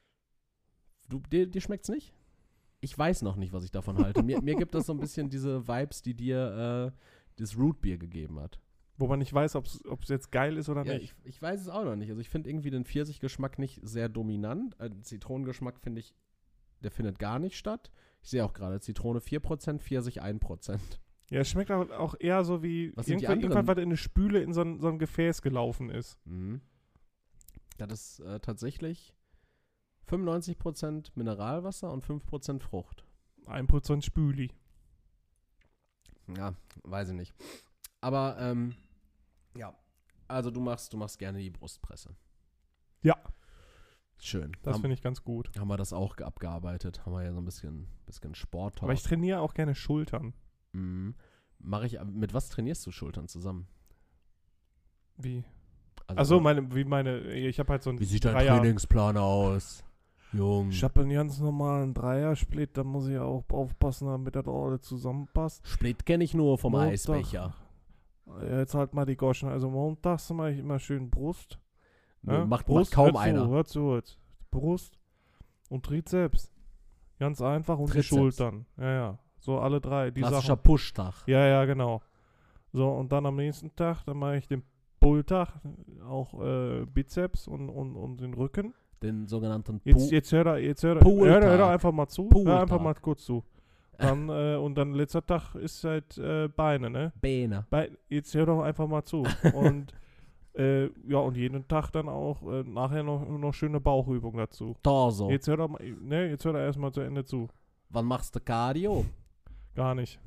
dir schmeckt's nicht? Ich weiß noch nicht, was ich davon halte. Mir gibt das so ein bisschen diese Vibes, die dir das Rootbier gegeben hat. Wo man nicht weiß, ob es jetzt geil ist oder nicht. Ich weiß es auch noch nicht. Also ich finde irgendwie den Pfirsichgeschmack nicht sehr dominant. Zitronengeschmack finde ich, der findet gar nicht statt. Ich sehe auch gerade Zitrone 4%, Pfirsich 1%. Ja, es schmeckt auch eher so wie irgendwann, was in eine Spüle in so ein Gefäß gelaufen ist. Mhm. Das ist tatsächlich 95% Mineralwasser und 5% Frucht. 1% Spüli. Ja, weiß ich nicht. Aber, ja. Also du machst gerne die Brustpresse. Ja. Schön. Das finde ich ganz gut. Haben wir das auch abgearbeitet. Haben wir ja so ein bisschen Sport. Aber ich trainiere auch gerne Schultern. Mhm. Mit was trainierst du Schultern zusammen? Wie? Also, ich habe halt so einen wie sieht dein Trainingsplan aus? Jung. Ich habe einen ganz normalen Dreiersplit, da muss ich auch aufpassen, damit das alles zusammenpasst. Split kenne ich nur vom Montag, Eisbecher. Jetzt halt mal die Goschen. Also montags mache ich immer schön Brust. Ja? Macht Brust, kaum einer. Hör zu. Brust und Trizeps. Ganz einfach. Und Trizeps. die Schultern. Ja. So alle drei. Die Klassischer Sachen. Pushtag. Ja, genau. So, und dann am nächsten Tag, dann mache ich den Pulltag, auch Bizeps und den Rücken. Den sogenannten Jetzt hör doch einfach mal zu. Hör einfach mal kurz zu. Dann, und dann letzter Tag ist halt Beine, ne? Beine. Jetzt hör doch einfach mal zu. Und und jeden Tag dann auch nachher noch schöne Bauchübung dazu. Torso. Jetzt hör doch erstmal zu Ende zu. Wann machst du Cardio? Gar nicht.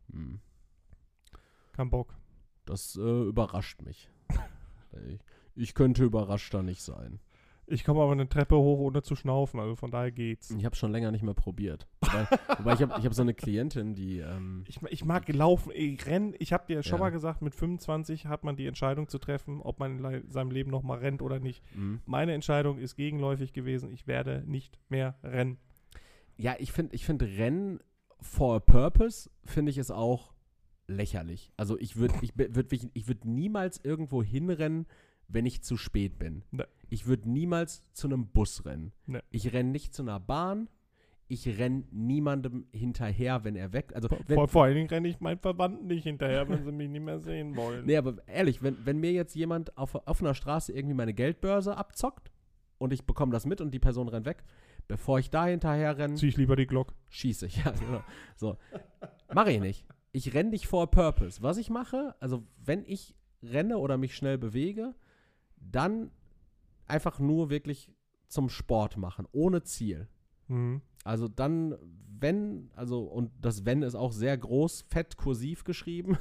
Kein Bock. Das überrascht mich. Ich könnte überraschter nicht sein. Ich komme aber eine Treppe hoch, ohne zu schnaufen, also von daher geht's. Ich habe schon länger nicht mehr probiert. Wobei ich hab so eine Klientin, die ich mag laufen, rennen. Ich habe dir schon mal gesagt, mit 25 hat man die Entscheidung zu treffen, ob man in seinem Leben noch mal rennt oder nicht. Meine Entscheidung ist gegenläufig gewesen, ich werde nicht mehr rennen. Ja, ich finde Rennen for a purpose, finde ich es auch lächerlich. Also ich würd niemals irgendwo hinrennen, wenn ich zu spät bin. Ne. Ich würde niemals zu einem Bus rennen. Ne. Ich renne nicht zu einer Bahn. Ich renne niemandem hinterher, wenn er weg... Also vor allen Dingen renne ich meinen Verwandten nicht hinterher, wenn sie mich nicht mehr sehen wollen. Nee, aber ehrlich, wenn mir jetzt jemand auf einer Straße irgendwie meine Geldbörse abzockt und ich bekomme das mit und die Person rennt weg, bevor ich da hinterher renne... Zieh ich lieber die Glock. Schieße ich, ja, genau. So. Mache ich nicht. Ich renne nicht for a purpose. Was ich mache, also wenn ich renne oder mich schnell bewege, dann einfach nur wirklich zum Sport machen, ohne Ziel. Mhm. Also dann, und das Wenn ist auch sehr groß, fett kursiv geschrieben,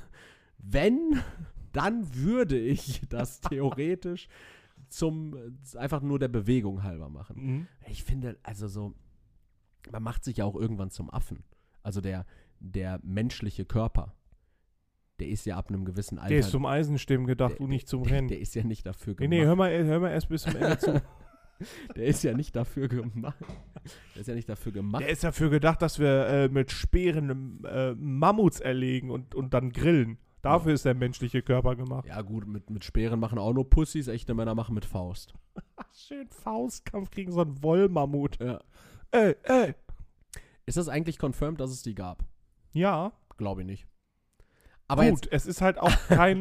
dann würde ich das theoretisch einfach nur der Bewegung halber machen. Mhm. Ich finde, man macht sich ja auch irgendwann zum Affen. Also der menschliche Körper, der ist ja ab einem gewissen Alter. Der ist zum Eisenstimmen gedacht und nicht zum Rennen. Der ist ja nicht dafür gemacht. Nee, hör mal erst bis zum Ende zu. Der ist ja nicht dafür gemacht. Der ist dafür gedacht, dass wir mit Speeren Mammuts erlegen und dann grillen. Dafür ist der menschliche Körper gemacht. Ja gut, mit Speeren machen auch nur Pussys, echte Männer machen mit Faust. Schön Faustkampf gegen so einen Wollmammut. Ja. Ey. Ist das eigentlich confirmed, dass es die gab? Ja. Glaube ich nicht. Aber gut, es ist halt auch kein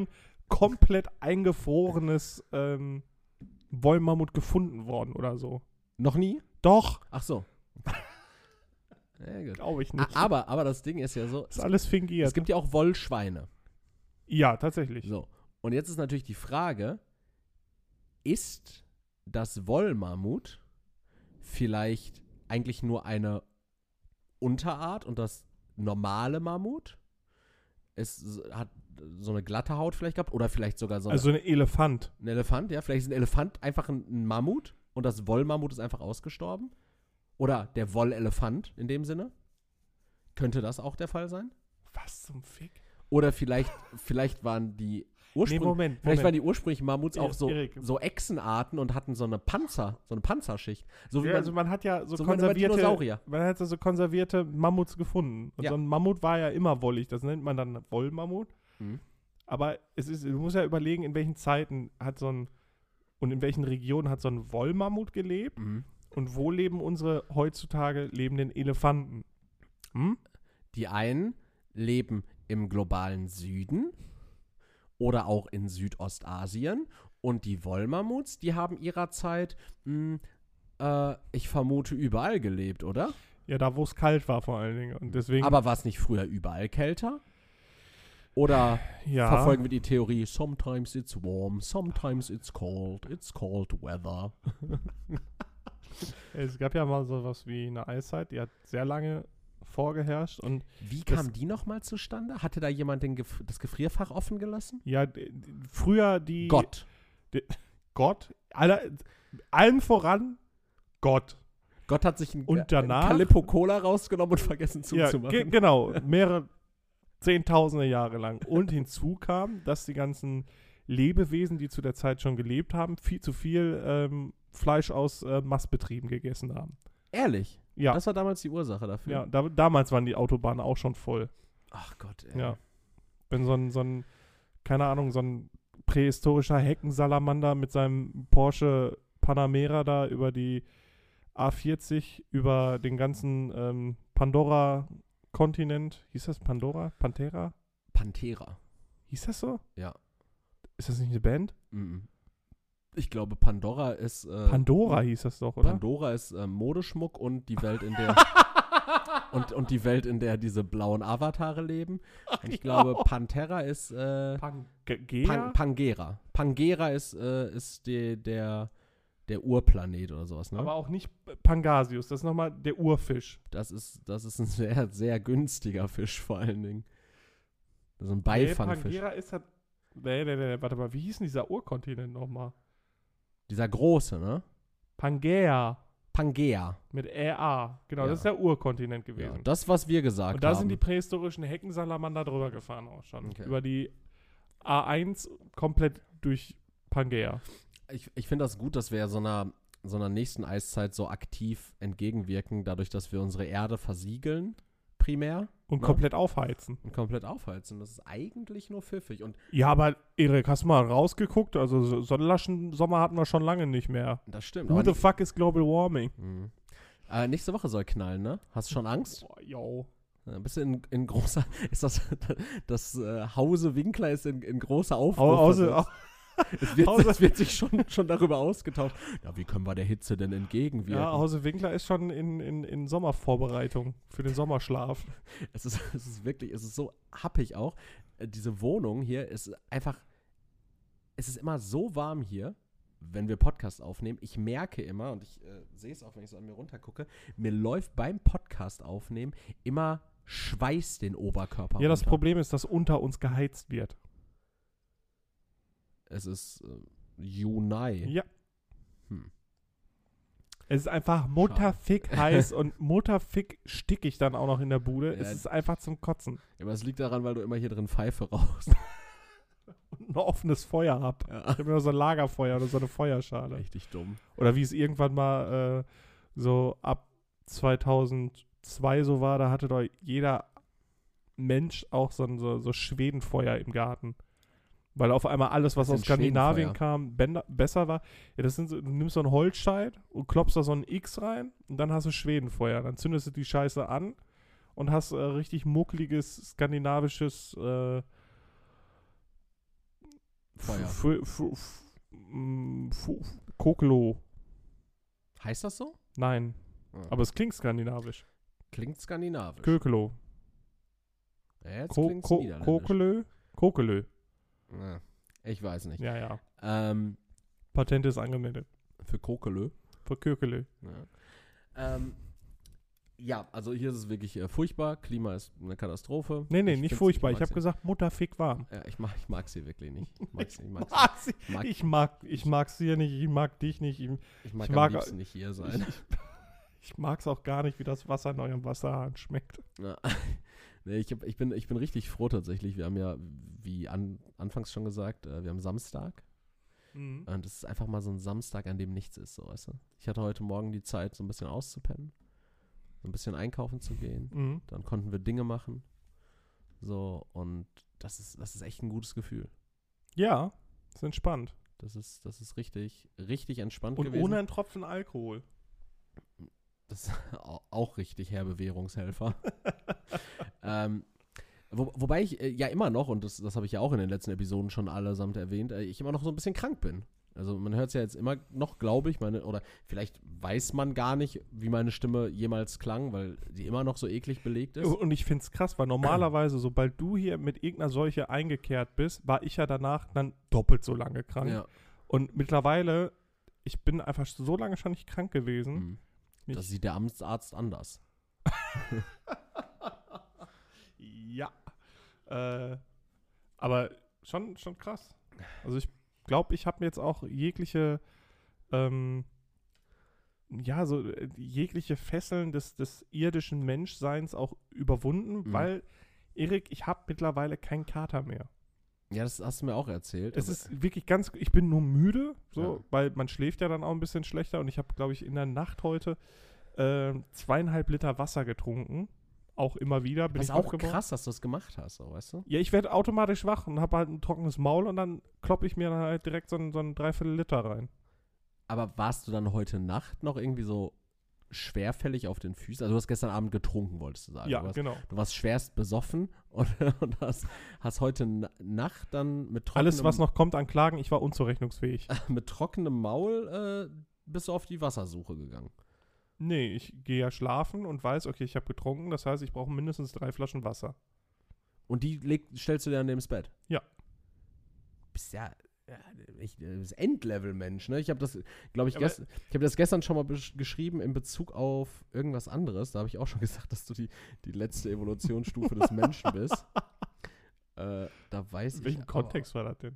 komplett eingefrorenes Wollmammut gefunden worden oder so. Noch nie? Doch. Ach so. Ja, gut. Glaube ich nicht. Aber das Ding ist ja so, ist alles fingiert. es gibt ja auch Wollschweine. Ja, tatsächlich. So. Und jetzt ist natürlich die Frage, ist das Wollmammut vielleicht eigentlich nur eine Unterart und das normale Mammut? Es hat so eine glatte Haut vielleicht gehabt oder vielleicht sogar so Also ein Elefant. ein Elefant, ja. Vielleicht ist ein Elefant einfach ein Mammut und das Wollmammut ist einfach ausgestorben. Oder der Wollelefant in dem Sinne. Könnte das auch der Fall sein? Was zum Fick? Oder vielleicht waren die Vielleicht waren die ursprünglichen Mammuts auch so Echsenarten und hatten so eine Panzerschicht. So wie also man hat ja so Dinosaurier. Man hat ja so konservierte Mammuts gefunden. Und Ja. so ein Mammut war ja immer wollig. Das nennt man dann Wollmammut. Mhm. Aber du musst ja überlegen, in welchen Zeiten und in welchen Regionen hat so ein Wollmammut gelebt Mhm. und wo leben unsere heutzutage lebenden Elefanten? Hm? Die einen leben im globalen Süden oder auch in Südostasien und die Wollmammuts, die haben ihrer Zeit, ich vermute, überall gelebt, oder? Ja, da wo es kalt war vor allen Dingen. Und deswegen, Aber war es nicht früher überall kälter? Oder ja, verfolgen wir die Theorie, sometimes it's warm, sometimes it's cold weather. es gab ja mal sowas wie eine Eiszeit, die hat sehr lange vorgeherrscht und Wie kam die nochmal zustande? Hatte da jemand das Gefrierfach offen gelassen? ja, früher die Gott. Gott, allen voran Gott. Gott hat sich ein Und danach- Calippo Cola rausgenommen und vergessen Ja, zuzumachen. genau, mehrere Zehntausende Jahre lang. Und hinzu kam, dass die ganzen Lebewesen, die zu der Zeit schon gelebt haben, viel zu viel Fleisch aus Mastbetrieben gegessen haben. Ehrlich? Ja, Das war damals die Ursache dafür? ja damals waren die Autobahnen auch schon voll. Ach Gott, ey. Ja. Wenn so ein, keine Ahnung, so ein prähistorischer Heckensalamander mit seinem Porsche Panamera da über die A40, über den ganzen Pandora-Kontinent, hieß das Pandora? Pantera? Pantera. Hieß das so? Ja. Ist das nicht eine Band? Mhm. Ich glaube, Pandora ist Pandora hieß das doch, oder? Pandora ist Modeschmuck und die Welt, in der und die Welt, in der diese blauen Avatare leben. Und ich glaube, Pantera ist Pangea? Pangera. Pangera ist der Urplanet oder sowas, ne? Aber auch nicht Pangasius, das ist nochmal der Urfisch. Das ist ein sehr, sehr günstiger Fisch vor allen Dingen. Das ist ein Nee, Beifangfisch. Pangea ist halt. Nee, warte mal, wie hieß denn dieser Urkontinent nochmal? Dieser große, ne? Pangea. Pangea. Mit RA. Genau, Ja. das ist der Urkontinent Ja, gewesen. das, was wir gesagt Und da haben. sind die prähistorischen Heckensalamander drüber gefahren auch schon. Okay. Über die A1 komplett durch Pangea. Ich finde das gut, dass wir so einer nächsten Eiszeit so aktiv entgegenwirken, dadurch, dass wir unsere Erde versiegeln, primär. Und Ja. komplett aufheizen. Und komplett aufheizen. Das ist eigentlich nur pfiffig. Und Ja, aber Erik, hast du mal rausgeguckt? Also so einen laschen Sommer hatten wir schon lange nicht mehr. das stimmt. Who aber the nicht- fuck is global warming? Mhm. Nächste Woche soll knallen, ne? Hast du schon Angst? Boah, yo. Bist du in großer, ist das Hause Winkler ist in großer Aufruhr Hause, versetzt. Es wird sich schon darüber ausgetauscht. Ja, wie können wir der Hitze denn entgegenwirken? ja, Hause Winkler ist schon in Sommervorbereitung für den Sommerschlaf. Es ist so happig auch. Diese Wohnung hier ist einfach, es ist immer so warm hier, wenn wir Podcast aufnehmen. Ich merke immer, und ich sehe es auch, wenn ich so an mir runtergucke, mir läuft beim Podcast aufnehmen immer Schweiß den Oberkörper Ja, das runter. Problem ist, dass unter uns geheizt wird. Es ist Juni. Ja. Hm. Es ist einfach mutterfick heiß und mutterfick stickig dann auch noch in der Bude. Ja. Es ist einfach zum Kotzen. Ja, aber es liegt daran, weil du immer hier drin Pfeife rauchst. Und ein offenes Feuer hab. Ja. Ich habe nur so ein Lagerfeuer oder so eine Feuerschale. Richtig dumm. Oder wie es irgendwann mal so ab 2002 so war, da hatte doch jeder Mensch auch so Schwedenfeuer im Garten. Weil auf einmal alles, was Was aus ist ein Skandinavien Schwedenfeuer? kam, besser war. Ja, das sind so, du nimmst so einen Holzscheit und klopfst da so ein X rein und dann hast du Schwedenfeuer. Dann zündest du die Scheiße an und hast richtig muckliges, skandinavisches Feuer. Kokelo. Heißt das so? Nein. Aber es klingt skandinavisch. Klingt skandinavisch. Kökelo. Ja, jetzt klingt's niederländisch. Kokelö? Kokelö. Ja, ich weiß nicht. Ja. Ähm, Patent ist angemeldet. für Kokelö. Für Kökelö. Ja. Ja, also hier ist es wirklich furchtbar. Klima ist eine Katastrophe. Nee, Ich nicht find's- furchtbar. Ich mag's habe gesagt, Mutterfick warm. Ja, ich mag sie wirklich nicht. Ich mag sie ja nicht, ich mag dich nicht. Ich mag ich mag- am liebsten nicht hier sein. Ich mag es auch gar nicht, wie das Wasser in eurem Wasserhahn schmeckt. Ja. Nee, ich bin richtig froh tatsächlich. Wir haben ja, wie anfangs schon gesagt, wir haben Samstag. Und es ist einfach mal so ein Samstag, an dem nichts ist, so, weißt du? Ich hatte heute Morgen die Zeit, so ein bisschen auszupennen, so ein bisschen einkaufen zu gehen. Dann konnten wir Dinge machen. So, und das ist echt ein gutes Gefühl. Ja, ist entspannt. Das ist richtig entspannt Und gewesen. ohne einen Tropfen Alkohol. Das ist auch richtig herbe Währungshelfer. Wobei ich ja immer noch, und das habe ich ja auch in den letzten Episoden schon allesamt erwähnt, ich immer noch so ein bisschen krank bin. Also man hört es ja jetzt immer noch, glaube ich, oder vielleicht weiß man gar nicht, wie meine Stimme jemals klang, weil sie immer noch so eklig belegt ist. Und ich finde es krass, weil normalerweise, sobald du hier mit irgendeiner Seuche eingekehrt bist, war ich ja danach dann doppelt so lange krank. Ja. Und mittlerweile, ich bin einfach so lange schon nicht krank gewesen. Das sieht der Amtsarzt anders. Ja. Aber schon krass. Also ich glaube, ich habe mir jetzt auch jegliche jegliche Fesseln des irdischen Menschseins auch überwunden, weil, Erik, ich habe mittlerweile keinen Kater mehr. Ja, das hast du mir auch erzählt. Es ist wirklich ich bin nur müde, Ja. weil man schläft ja dann auch ein bisschen schlechter und ich habe, glaube ich, in der Nacht heute 2,5 Liter Wasser getrunken. Auch immer wieder. Das ist auch krass, dass du das gemacht hast, so, weißt du? Ja, ich werde automatisch wach und habe halt ein trockenes Maul und dann kloppe ich mir dann halt direkt so ein Dreiviertel Liter rein. Aber warst du dann heute Nacht noch irgendwie so schwerfällig auf den Füßen? Also du hast gestern Abend getrunken, wolltest du sagen. Ja, du warst, genau. Du warst schwerst besoffen und hast heute Nacht dann mit trockenem, Alles, was noch kommt an Klagen, ich war unzurechnungsfähig. mit trockenem Maul bist du auf die Wassersuche gegangen. Nee, ich gehe ja schlafen und weiß, okay, ich habe getrunken, das heißt, ich brauche mindestens 3 Flaschen Wasser. Und die stellst du dir dann ins Bett? Ja. Bist ja das Endlevel-Mensch, ne? Ich habe das, glaube ich, ich habe das gestern schon mal geschrieben in Bezug auf irgendwas anderes. Da habe ich auch schon gesagt, dass du die letzte Evolutionsstufe des Menschen bist. Da weiß ich. Welchen Kontext war das denn?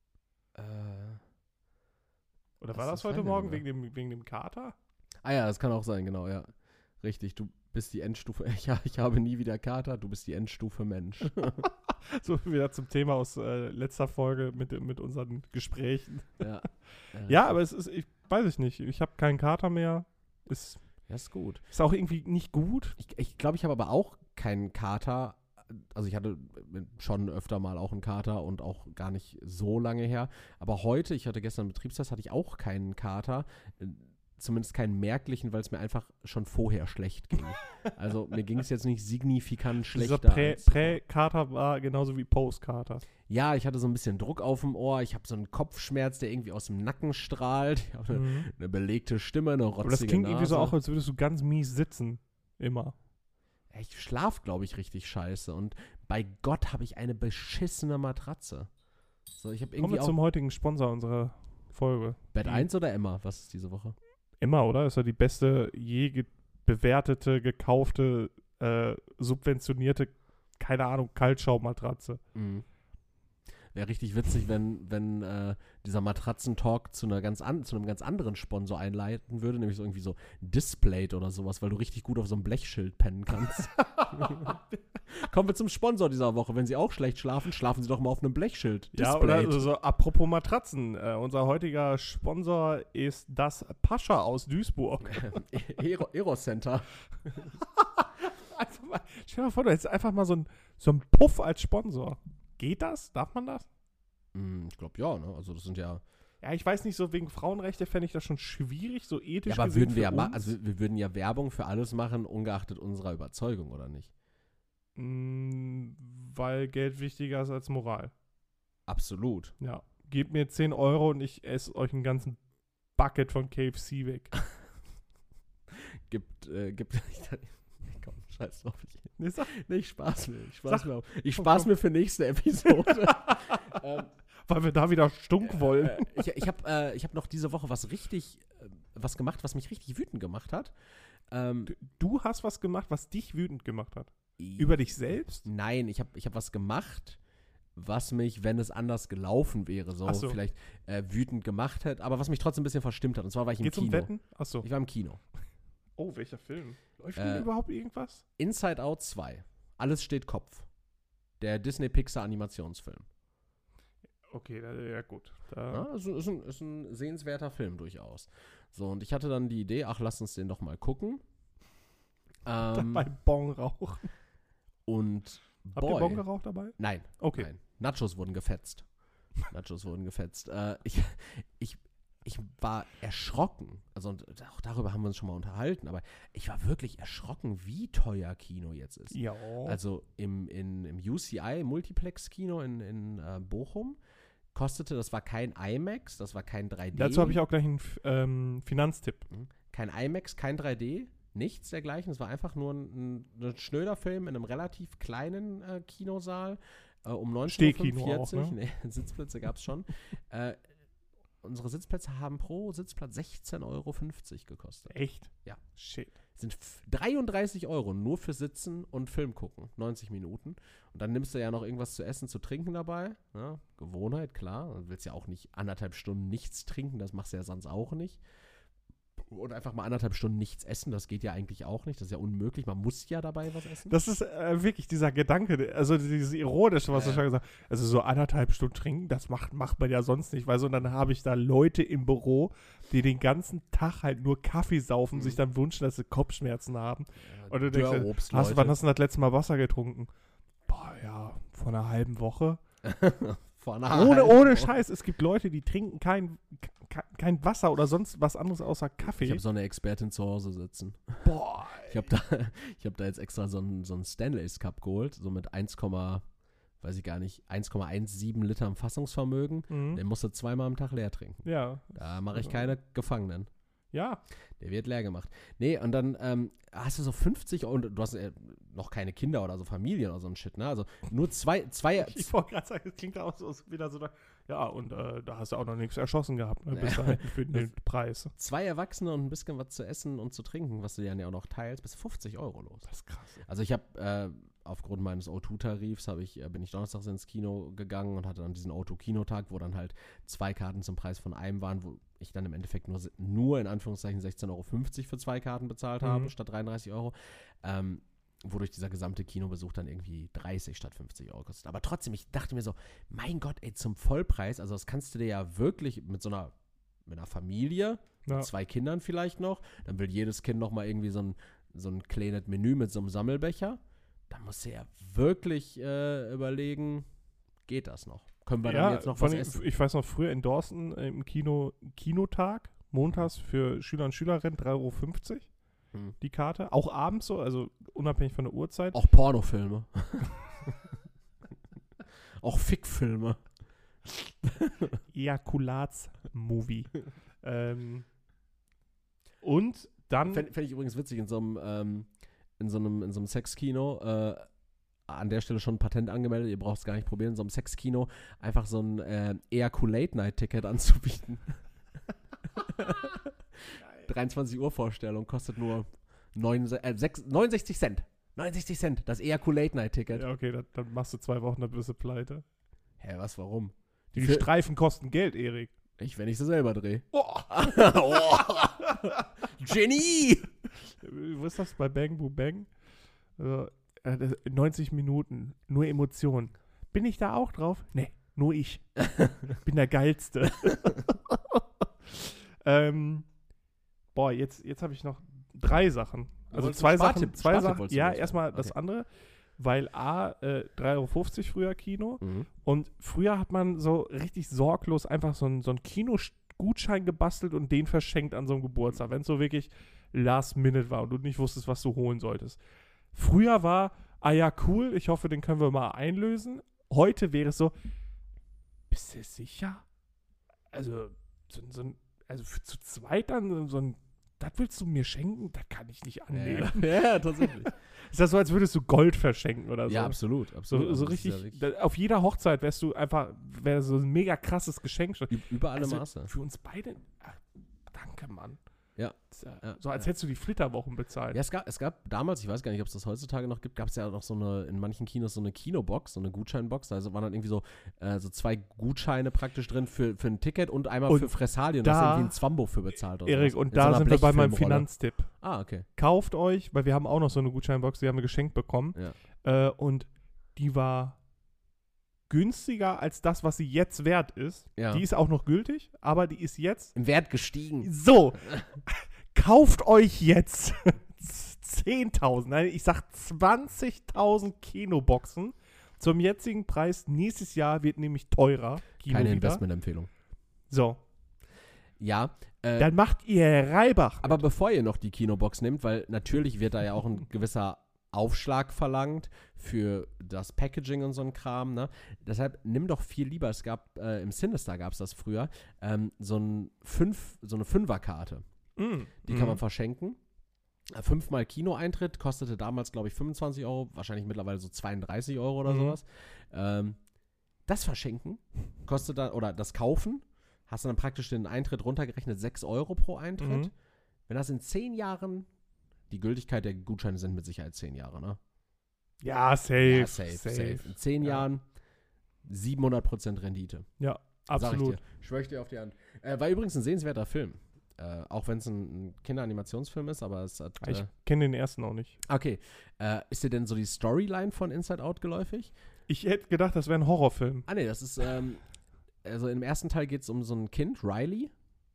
Oder war das heute Morgen wegen dem Kater? Ah ja, das kann auch sein, genau, ja. Richtig, du bist die Endstufe. Ich habe nie wieder Kater, du bist die Endstufe Mensch. So wieder zum Thema aus letzter Folge mit unseren Gesprächen. Ja, ja, aber es ist, ich weiß nicht, ich habe keinen Kater mehr. Ist gut. Ist auch irgendwie nicht gut. Ich glaube, ich habe aber auch keinen Kater. Also ich hatte schon öfter mal auch einen Kater und auch gar nicht so lange her. Aber heute, ich hatte gestern einen Betriebstest, hatte ich auch keinen Kater. Zumindest keinen merklichen, weil es mir einfach schon vorher schlecht ging. Also mir ging es jetzt nicht signifikant schlechter. Dieser Prä-Kater war genauso wie Post-Kater. Ja, ich hatte so ein bisschen Druck auf dem Ohr. Ich habe so einen Kopfschmerz, der irgendwie aus dem Nacken strahlt. Ich habe eine belegte Stimme, eine rotzige Nase. Aber das klingt irgendwie so auch, als würdest du ganz mies sitzen. Immer. Ich schlaf, glaube ich, richtig scheiße. Und bei Gott habe ich eine beschissene Matratze. So, ich habe irgendwie Kommen wir zum heutigen Sponsor unserer Folge. Bett 1 oder Emma? Was ist diese Woche? Emma, oder? Ist ja die beste je bewertete, gekaufte, subventionierte, keine Ahnung, Kaltschaummatratze. Mhm. Wäre richtig witzig, wenn dieser Matratzentalk zu einem ganz anderen Sponsor einleiten würde, nämlich so irgendwie so Displayed oder sowas, weil du richtig gut auf so einem Blechschild pennen kannst. Kommen wir zum Sponsor dieser Woche. Wenn Sie auch schlecht schlafen, schlafen Sie doch mal auf einem Blechschild. Ja, Displayed. oder so apropos Matratzen. Unser heutiger Sponsor ist das Pascha aus Duisburg. Aero-Center. Stell dir mal vor, du hättest einfach mal so ein Puff als Sponsor. Geht das? Darf man das? Ich glaube ja, ne? Also das sind ja. Ja, ich weiß nicht, so wegen Frauenrechte fände ich das schon schwierig, so ethisch Ja, aber gesehen würden wir für uns. also wir würden ja Werbung für alles machen, ungeachtet unserer Überzeugung, oder nicht? Weil Geld wichtiger ist als Moral. Absolut. Ja, gebt mir 10 Euro und ich esse euch einen ganzen Bucket von KFC weg. Komm, scheiß drauf. Ich spaß mir für nächste Episode. Weil wir da wieder stunk wollen. Ich hab noch diese Woche was gemacht, was mich richtig wütend gemacht hat. Du hast was gemacht, was dich wütend gemacht hat? Über dich selbst? Nein, ich hab was gemacht, was mich, wenn es anders gelaufen wäre, vielleicht wütend gemacht hätte, aber was mich trotzdem ein bisschen verstimmt hat. Und zwar war ich im Kino. Geht's um Wetten? Achso. Ich war im Kino. Oh, welcher Film? Läuft denn überhaupt irgendwas? Inside Out 2. Alles steht Kopf. Der Disney-Pixar-Animationsfilm. Okay, ja gut. Also ist ein sehenswerter Film durchaus. So, und ich hatte dann die Idee, lass uns den doch mal gucken. Dabei Bon rauchen. Und Habt ihr Bon geraucht dabei? Nein. Okay. Nein. Nachos wurden gefetzt. Ich war erschrocken. Also, und auch darüber haben wir uns schon mal unterhalten, aber ich war wirklich erschrocken, wie teuer Kino jetzt ist. Ja. Also im UCI Multiplex-Kino in Bochum kostete, das war kein IMAX, das war kein 3D. Dazu habe ich auch gleich einen Finanztipp. Kein IMAX, kein 3D, nichts dergleichen. Es war einfach nur ein schnöder Film in einem relativ kleinen Kinosaal um 19:45 Uhr. Ne? Nee, Sitzplätze gab es schon. Unsere Sitzplätze haben pro Sitzplatz 16,50 Euro gekostet. Echt? Ja. Shit. Sind 33 Euro nur für Sitzen und Film gucken. 90 Minuten. Und dann nimmst du ja noch irgendwas zu essen, zu trinken dabei. Ja, Gewohnheit, klar. Du willst ja auch nicht 1,5 Stunden nichts trinken. Das machst du ja sonst auch nicht. Und einfach mal 1,5 Stunden nichts essen, das geht ja eigentlich auch nicht. Das ist ja unmöglich. Man muss ja dabei was essen. Das ist wirklich dieser Gedanke, also dieses Ironische, was du schon gesagt hast. Also so 1,5 Stunden trinken, das macht man ja sonst nicht. Weil so, dann habe ich da Leute im Büro, die den ganzen Tag halt nur Kaffee saufen, sich dann wünschen, dass sie Kopfschmerzen haben. Ja, und du denkst, wann hast du das letzte Mal Wasser getrunken? Boah, ja, vor einer halben Woche. Ohne Scheiß, es gibt Leute, die trinken kein Wasser oder sonst was anderes außer Kaffee. Ich habe so eine Expertin zu Hause sitzen. Boah. Ich hab da jetzt extra so einen Stanley's Cup geholt, so mit 1,17 Litern Fassungsvermögen. Den musst du 2-mal am Tag leer trinken. Ja. Da mache ich keine Gefangenen. Ja. Der wird leer gemacht. Nee, und dann hast du so 50 Euro, und du hast noch keine Kinder oder so Familien oder so ein Shit, ne? Also nur zwei ich wollte gerade sagen, das klingt auch so wieder so, ja, und da hast du auch noch nichts erschossen gehabt, ne, bis dahin für den Preis. 2 Erwachsene und ein bisschen was zu essen und zu trinken, was du dann ja auch noch teilst, bis 50 Euro los. Das ist krass. Also ich habe aufgrund meines O2-Tarifs bin ich donnerstags ins Kino gegangen und hatte dann diesen O2-Kinotag, wo dann halt 2 Karten zum Preis von einem waren, wo ich dann im Endeffekt nur in Anführungszeichen 16,50 Euro für 2 Karten bezahlt habe, statt 33 Euro. Wodurch dieser gesamte Kinobesuch dann irgendwie 30 statt 50 Euro kostet. Aber trotzdem, ich dachte mir so, mein Gott, ey, zum Vollpreis, also das kannst du dir ja wirklich mit einer Familie, mit 2 Kindern vielleicht noch, dann will jedes Kind noch mal irgendwie so ein kleines Menü mit so einem Sammelbecher. Da musst du ja wirklich überlegen, geht das noch? Können wir dann jetzt noch was essen? Ich weiß noch, früher in Dorsten im Kinotag, montags für Schüler und Schülerinnen 3,50 Euro die Karte. Auch abends so, also unabhängig von der Uhrzeit. Auch Pornofilme. Auch Fickfilme. Ejakulats-Movie. Und dann... Fände ich übrigens witzig, in so einem Sexkino, an der Stelle schon ein Patent angemeldet, ihr braucht es gar nicht probieren, in so einem Sexkino einfach so ein Ejaculate-Night-Ticket anzubieten. 23 Uhr Vorstellung, kostet nur 69 Cent. 69 Cent, das Ejaculate-Night-Ticket. Ja, okay, dann machst du 2 Wochen, dann bist du pleite. Hä, was, warum? Die Streifen kosten Geld, Erik. Wenn ich sie selber drehe. Oh. Genie! Wo ist das bei Bang Boom Bang? 90 Minuten, nur Emotionen. Bin ich da auch drauf? Nee, nur ich. Bin der Geilste. Jetzt habe ich noch 3 Sachen. Also 2 Sachen. Ja, erstmal das andere. Weil A, 3,50 Euro früher Kino. Und früher hat man so richtig sorglos einfach so einen Kinogutschein gebastelt und den verschenkt an so einem Geburtstag, wenn es so wirklich last minute war und du nicht wusstest, was du holen solltest. Früher war, ja cool, ich hoffe, den können wir mal einlösen. Heute wäre es so, bist du sicher? also zu zweit dann so ein, das willst du mir schenken? Das kann ich nicht annehmen. Ja, tatsächlich. Ist das so, als würdest du Gold verschenken oder so? Ja, absolut. So Also richtig, auf jeder Hochzeit wäre so ein mega krasses Geschenk. Über alle Maße. Für uns beide, danke, Mann. Ja. So als hättest du die Flitterwochen bezahlt. Ja, es gab damals, ich weiß gar nicht, ob es das heutzutage noch gibt, gab es ja noch in manchen Kinos so eine Kinobox, so eine Gutscheinbox. Da waren dann irgendwie so 2 Gutscheine praktisch drin für ein Ticket und einmal für Fressalien. Da hast du irgendwie ein Zwambo für bezahlt. Oder Erik, sowas. und da sind wir bei meinem Finanztipp. Okay. Kauft euch, weil wir haben auch noch so eine Gutscheinbox, die haben wir geschenkt bekommen. Ja. Und die war günstiger als das, was sie jetzt wert ist. Ja. Die ist auch noch gültig, aber die ist jetzt im Wert gestiegen. So, kauft euch jetzt 10.000, nein, ich sag 20.000 Kinoboxen zum jetzigen Preis. Nächstes Jahr wird nämlich teurer. Keine Investmentempfehlung. So. Ja. Dann macht ihr Reibach. Aber bevor ihr noch die Kinobox nehmt, weil natürlich wird da ja auch ein gewisser Aufschlag verlangt für das Packaging und so ein Kram, ne? Deshalb nimm doch viel lieber, es gab, im Sinister gab es das früher, so eine Fünferkarte. Die kann man verschenken. 5-mal Kinoeintritt kostete damals, glaube ich, 25 €, wahrscheinlich mittlerweile so 32 € oder sowas. Das Verschenken kostet dann, oder das Kaufen, hast du dann praktisch den Eintritt runtergerechnet, 6 € pro Eintritt. Wenn das in 10 Jahren, die Gültigkeit der Gutscheine sind mit Sicherheit 10 Jahre, ne? Ja, safe. Ja, safe. In 10 Jahren 700% Rendite. Ja, absolut. Schwöre ich dir auf die Hand. War übrigens ein sehenswerter Film. Auch wenn es ein Kinderanimationsfilm ist, aber es hat... Ich kenne den ersten auch nicht. Okay. Ist dir denn so die Storyline von Inside Out geläufig? Ich hätte gedacht, das wäre ein Horrorfilm. Nee, das ist... also im ersten Teil geht es um so ein Kind, Riley.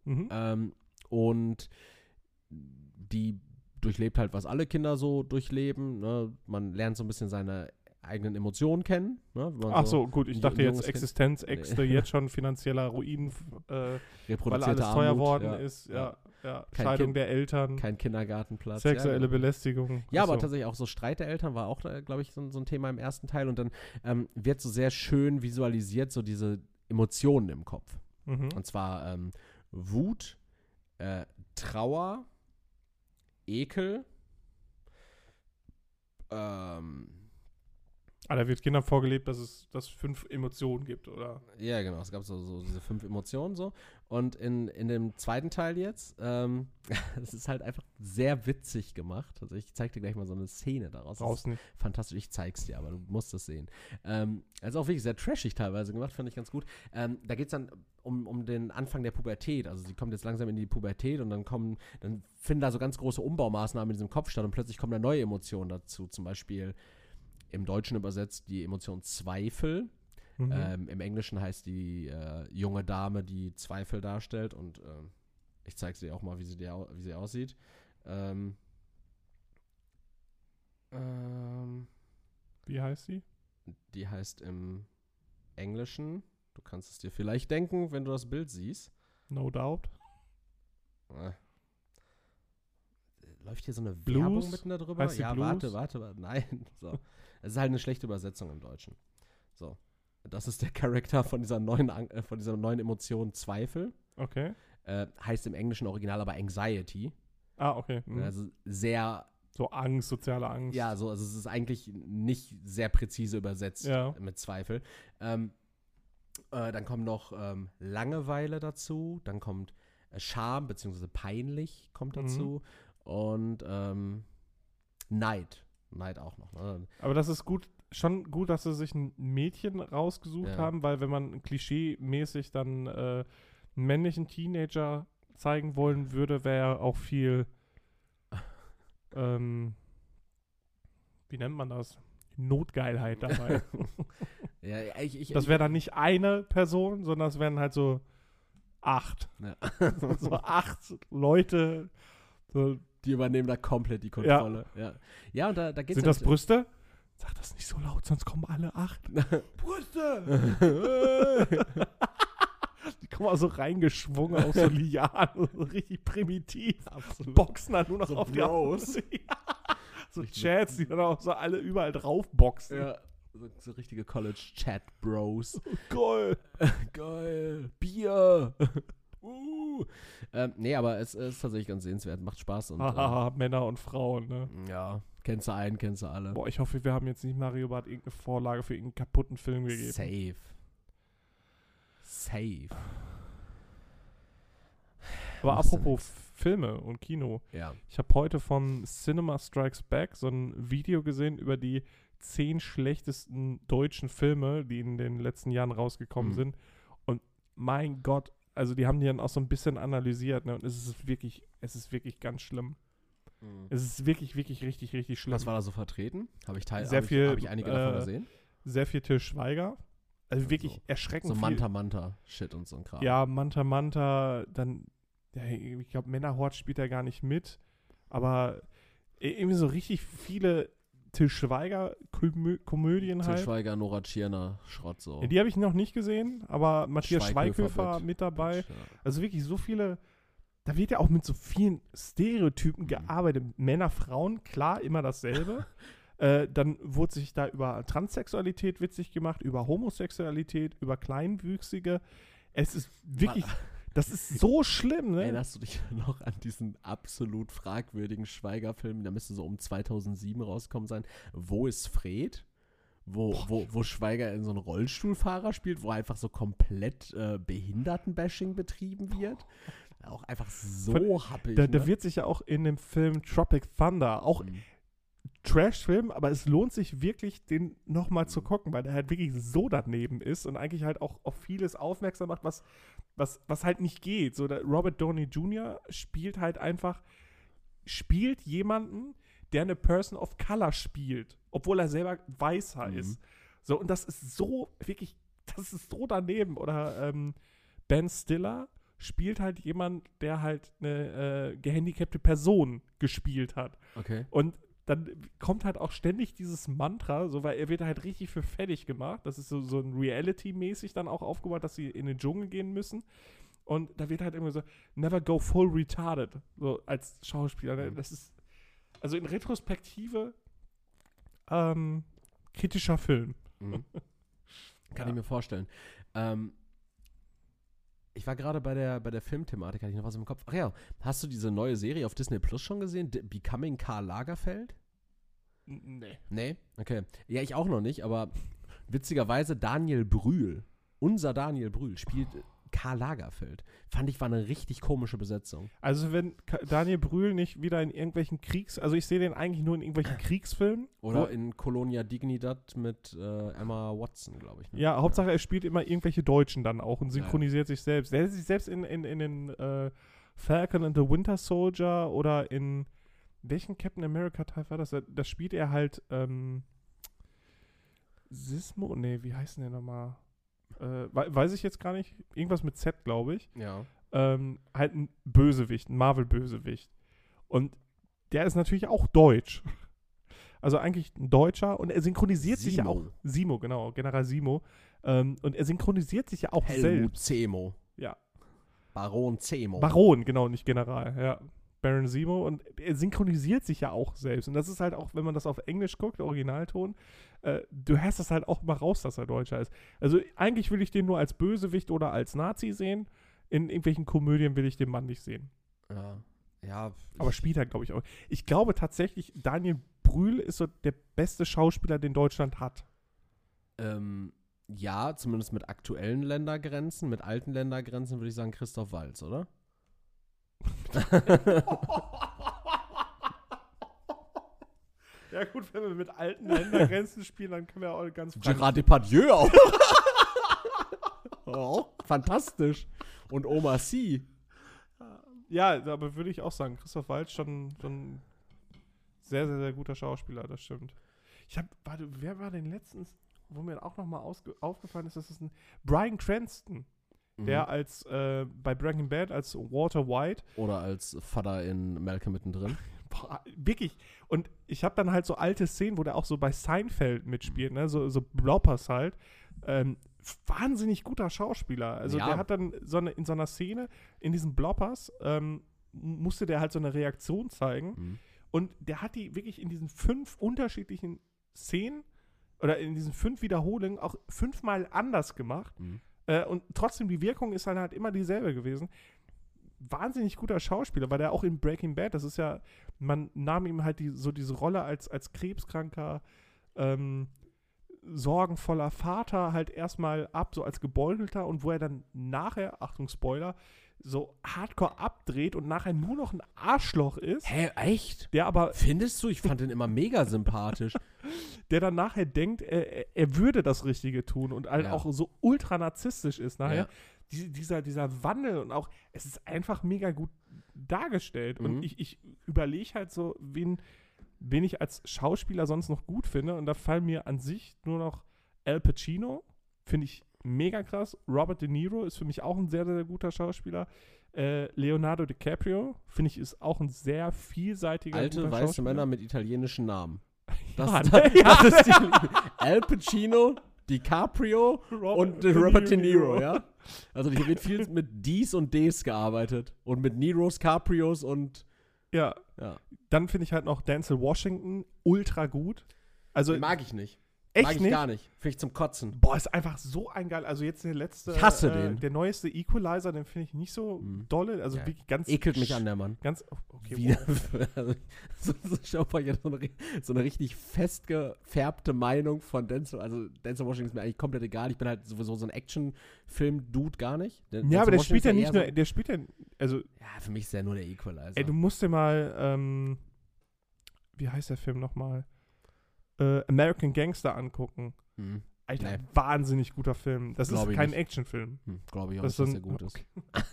Und die durchlebt halt, was alle Kinder so durchleben. Ne? Man lernt so ein bisschen seine eigenen Emotionen kennen. Ne? Ach so, gut. Ich dachte jetzt Existenzängste, jetzt schon finanzieller Ruin, weil alles teuer worden ist. Ja. Scheidung der Eltern. Kein Kindergartenplatz. Sexuelle Belästigung. Ja, aber tatsächlich auch so Streit der Eltern war auch, glaube ich, so ein Thema im ersten Teil. Und dann wird so sehr schön visualisiert, so diese Emotionen im Kopf. Und zwar Wut, Trauer, Ekel, da wird Kindern vorgelebt, dass es 5 Emotionen gibt, oder? Ja, genau. Es gab so diese 5 Emotionen so. Und in dem zweiten Teil jetzt, es ist halt einfach sehr witzig gemacht. Also ich zeig dir gleich mal so eine Szene daraus. Brauchst nicht. Fantastisch, ich zeig's dir, aber du musst es sehen. Also auch wirklich sehr trashig teilweise gemacht, fand ich ganz gut. Da geht's dann um den Anfang der Pubertät. Also sie kommt jetzt langsam in die Pubertät und dann finden da so ganz große Umbaumaßnahmen in diesem Kopf statt und plötzlich kommen da neue Emotionen dazu. Zum Beispiel im Deutschen übersetzt die Emotion Zweifel. Im Englischen heißt die junge Dame, die Zweifel darstellt. Und ich zeige sie auch mal, wie sie aussieht. Wie heißt sie? Die heißt im Englischen, du kannst es dir vielleicht denken, wenn du das Bild siehst. No doubt. Läuft hier so eine Blues? Werbung mitten da drüber? Heißt Ja, Blues? warte. Nein. So. Es ist halt eine schlechte Übersetzung im Deutschen. So. Das ist der Charakter von dieser neuen Emotion Zweifel. Okay. Heißt im englischen Original aber Anxiety. Okay. Also sehr... So Angst, soziale Angst. Ja, also es ist eigentlich nicht sehr präzise übersetzt mit Zweifel. Dann kommt noch Langeweile dazu. Dann kommt Scham, beziehungsweise peinlich kommt dazu. Und Neid. Neid auch noch. Ne? Aber das ist schon gut, dass sie sich ein Mädchen rausgesucht haben, weil wenn man klischee-mäßig dann einen männlichen Teenager zeigen wollen würde, wäre auch viel wie nennt man das? Notgeilheit dabei. Das wäre dann nicht eine Person, sondern es wären halt so 8. Ja. So 8 Leute. So. Die übernehmen da komplett die Kontrolle. Ja, und da geht's. Sind das Brüste? Sag das nicht so laut, sonst kommen alle 8. Brüste! Die kommen auch so reingeschwungen auf so Lianen, so richtig primitiv. Absolut. Boxen dann nur noch so auf Bros. die Autos. So Chats, die dann auch so alle überall drauf boxen. Ja. So richtige College-Chat-Bros. Geil. Geil. Bier. Nee, aber es ist tatsächlich ganz sehenswert. Macht Spaß. Und Hahaha, Männer und Frauen, ne? ja, kennst du einen, kennst du alle. Boah, ich hoffe, wir haben jetzt nicht Mario Barth irgendeine Vorlage für irgendeinen kaputten Film gegeben. Safe. Aber Musst du apropos Filme und Kino. Ja. Ich habe heute von Cinema Strikes Back so ein Video gesehen über die 10 schlechtesten deutschen Filme, die in den letzten Jahren rausgekommen sind. Und mein Gott, also die haben die dann auch so ein bisschen analysiert, ne? Und es ist wirklich ganz schlimm. Es ist wirklich, wirklich richtig, richtig schlimm. Was war da so vertreten? Habe ich einige davon gesehen? Sehr viel Til Schweiger. Also wirklich erschreckend so viel. Manta-Shit und so ein Kram. Ja, Manta, dann, ja, ich glaube, Männerhort spielt er gar nicht mit. Aber irgendwie so richtig viele Til Schweiger-Komödien halt. Til Schweiger, Nora Tschirner, Schrott so. Ja, die habe ich noch nicht gesehen, aber Matthias Schweighöfer mit dabei. Ja. Also wirklich so viele, da wird ja auch mit so vielen Stereotypen gearbeitet. Männer, Frauen, klar, immer dasselbe. Dann wurde sich da über Transsexualität witzig gemacht, über Homosexualität, über Kleinwüchsige. Es ist wirklich, das ist so schlimm, ne? Erinnerst du dich noch an diesen absolut fragwürdigen Schweiger-Film, der müsste so um 2007 rausgekommen sein, Wo ist Fred? Wo Schweiger in so einen Rollstuhlfahrer spielt, wo einfach so komplett Behindertenbashing betrieben wird. Auch einfach so happig. Da wird sich ja auch in dem Film Tropic Thunder auch Trash-Film, aber es lohnt sich wirklich, den nochmal zu gucken, weil der halt wirklich so daneben ist und eigentlich halt auch auf vieles aufmerksam macht, was halt nicht geht. So, der Robert Downey Jr. spielt jemanden, der eine Person of Color spielt, obwohl er selber weißer ist. So, und das ist so daneben. Oder Ben Stiller spielt halt jemand, der halt eine gehandicapte Person gespielt hat. Okay. Und dann kommt halt auch ständig dieses Mantra, so, weil er wird halt richtig für fertig gemacht. Das ist so ein Reality-mäßig dann auch aufgebaut, dass sie in den Dschungel gehen müssen. Und da wird halt immer so, never go full retarded, so als Schauspieler. Das ist, also in Retrospektive, kritischer Film. Kann ich mir vorstellen. Ich war gerade bei der Filmthematik, hatte ich noch was im Kopf. Ach ja, hast du diese neue Serie auf Disney Plus schon gesehen? Becoming Karl Lagerfeld? Nee. Nee? Okay. Ja, ich auch noch nicht, aber witzigerweise unser Daniel Brühl spielt Karl Lagerfeld. Fand ich, war eine richtig komische Besetzung. Also wenn Daniel Brühl nicht wieder in irgendwelchen also ich sehe den eigentlich nur in irgendwelchen Kriegsfilmen. Oder in Colonia Dignidad mit Emma Watson, glaube ich. Ne? Ja, Hauptsache er spielt immer irgendwelche Deutschen dann auch und synchronisiert sich selbst. Der hat sich selbst in den Falcon and the Winter Soldier oder in welchen Captain America Teil war das? Das spielt er halt Sismo? Nee, wie heißt denn der nochmal? Weiß ich jetzt gar nicht. Irgendwas mit Z, glaube ich. Ja. Halt ein Bösewicht, ein Marvel-Bösewicht. Und der ist natürlich auch deutsch. Also eigentlich ein Deutscher. Und er synchronisiert sich ja auch. Simo, genau. General Simo. Und er synchronisiert sich ja auch selbst. Helmut Zemo. Ja. Baron Zemo. Baron, genau, nicht General. Ja. Baron Simo. Und er synchronisiert sich ja auch selbst. Und das ist halt auch, wenn man das auf Englisch guckt, der Originalton, du hörst das halt auch mal raus, dass er Deutscher ist. Also eigentlich will ich den nur als Bösewicht oder als Nazi sehen. In irgendwelchen Komödien will ich den Mann nicht sehen. Ja. Aber spielt er, glaube ich, auch. Ich glaube tatsächlich, Daniel Brühl ist so der beste Schauspieler, den Deutschland hat. Ja, zumindest mit aktuellen Ländergrenzen. Mit alten Ländergrenzen würde ich sagen Christoph Waltz, oder? Ja gut, wenn wir mit alten Ländergrenzen spielen, dann können wir auch ganz Gerard Depardieu auch. Oh, fantastisch. Und Omar Sy. Ja, aber würde ich auch sagen, Christoph Waltz schon sehr, sehr, sehr guter Schauspieler, das stimmt. Wer war denn letztens, wo mir auch nochmal aufgefallen ist, das ist ein Bryan Cranston, der als bei Breaking Bad als Walter White oder als Vater in Malcolm mittendrin. Boah, wirklich. Und ich habe dann halt so alte Szenen, wo der auch so bei Seinfeld mitspielt, ne? So Bloppers halt. Wahnsinnig guter Schauspieler. Also der hat dann in so einer Szene, in diesen Bloppers, musste der halt so eine Reaktion zeigen. Und der hat die wirklich in diesen 5 unterschiedlichen Szenen oder in diesen 5 Wiederholungen auch 5-mal anders gemacht. Und trotzdem, die Wirkung ist dann halt immer dieselbe gewesen. Wahnsinnig guter Schauspieler, weil der auch in Breaking Bad, das ist ja, man nahm ihm halt diese Rolle als krebskranker, sorgenvoller Vater halt erstmal ab, so als Gebeutelter, und wo er dann nachher, Achtung Spoiler, so hardcore abdreht und nachher nur noch ein Arschloch ist. Hä, echt? Der aber, Findest du? Ich fand den immer mega sympathisch. der dann nachher denkt, er würde das Richtige tun und halt auch so ultra narzisstisch ist nachher. Ja. Dieser Wandel und auch, es ist einfach mega gut dargestellt. Und ich überlege halt so, wen ich als Schauspieler sonst noch gut finde. Und da fallen mir an sich nur noch Al Pacino, finde ich mega krass. Robert De Niro ist für mich auch ein sehr, sehr guter Schauspieler. Leonardo DiCaprio, finde ich, ist auch ein sehr vielseitiger alte guter weiße Schauspieler. Männer mit italienischen Namen. Das Ja, ist Al Pacino, DiCaprio und Robert De Niro, ja? Also hier wird viel mit Ds und Ds gearbeitet. Und mit Neros, Caprios und ja. Dann finde ich halt noch Denzel Washington ultra gut. Also, den mag ich nicht. Echt mag ich nicht? gar nicht. Finde ich zum Kotzen. Boah, ist einfach so ein geil. Also jetzt der letzte. Ich hasse den. Der neueste Equalizer, den finde ich nicht so dolle. Also Ja, wirklich ganz. ekelt mich an, der Mann. Ganz. Okay, Wieder, also, so eine richtig festgefärbte Meinung von Denzel. Also Denzel Washington ist mir eigentlich komplett egal. Ich bin halt sowieso so ein Actionfilm-Dude gar nicht. Ja, aber der spielt ja nicht nur. Der spielt ja. Also. Ja, für mich ist der nur der Equalizer. Ey, du musst dir mal. Wie heißt der Film nochmal? American Gangster angucken. Alter, wahnsinnig guter Film. Das ist kein Actionfilm. Glaube ich auch nicht, dass der gut ist.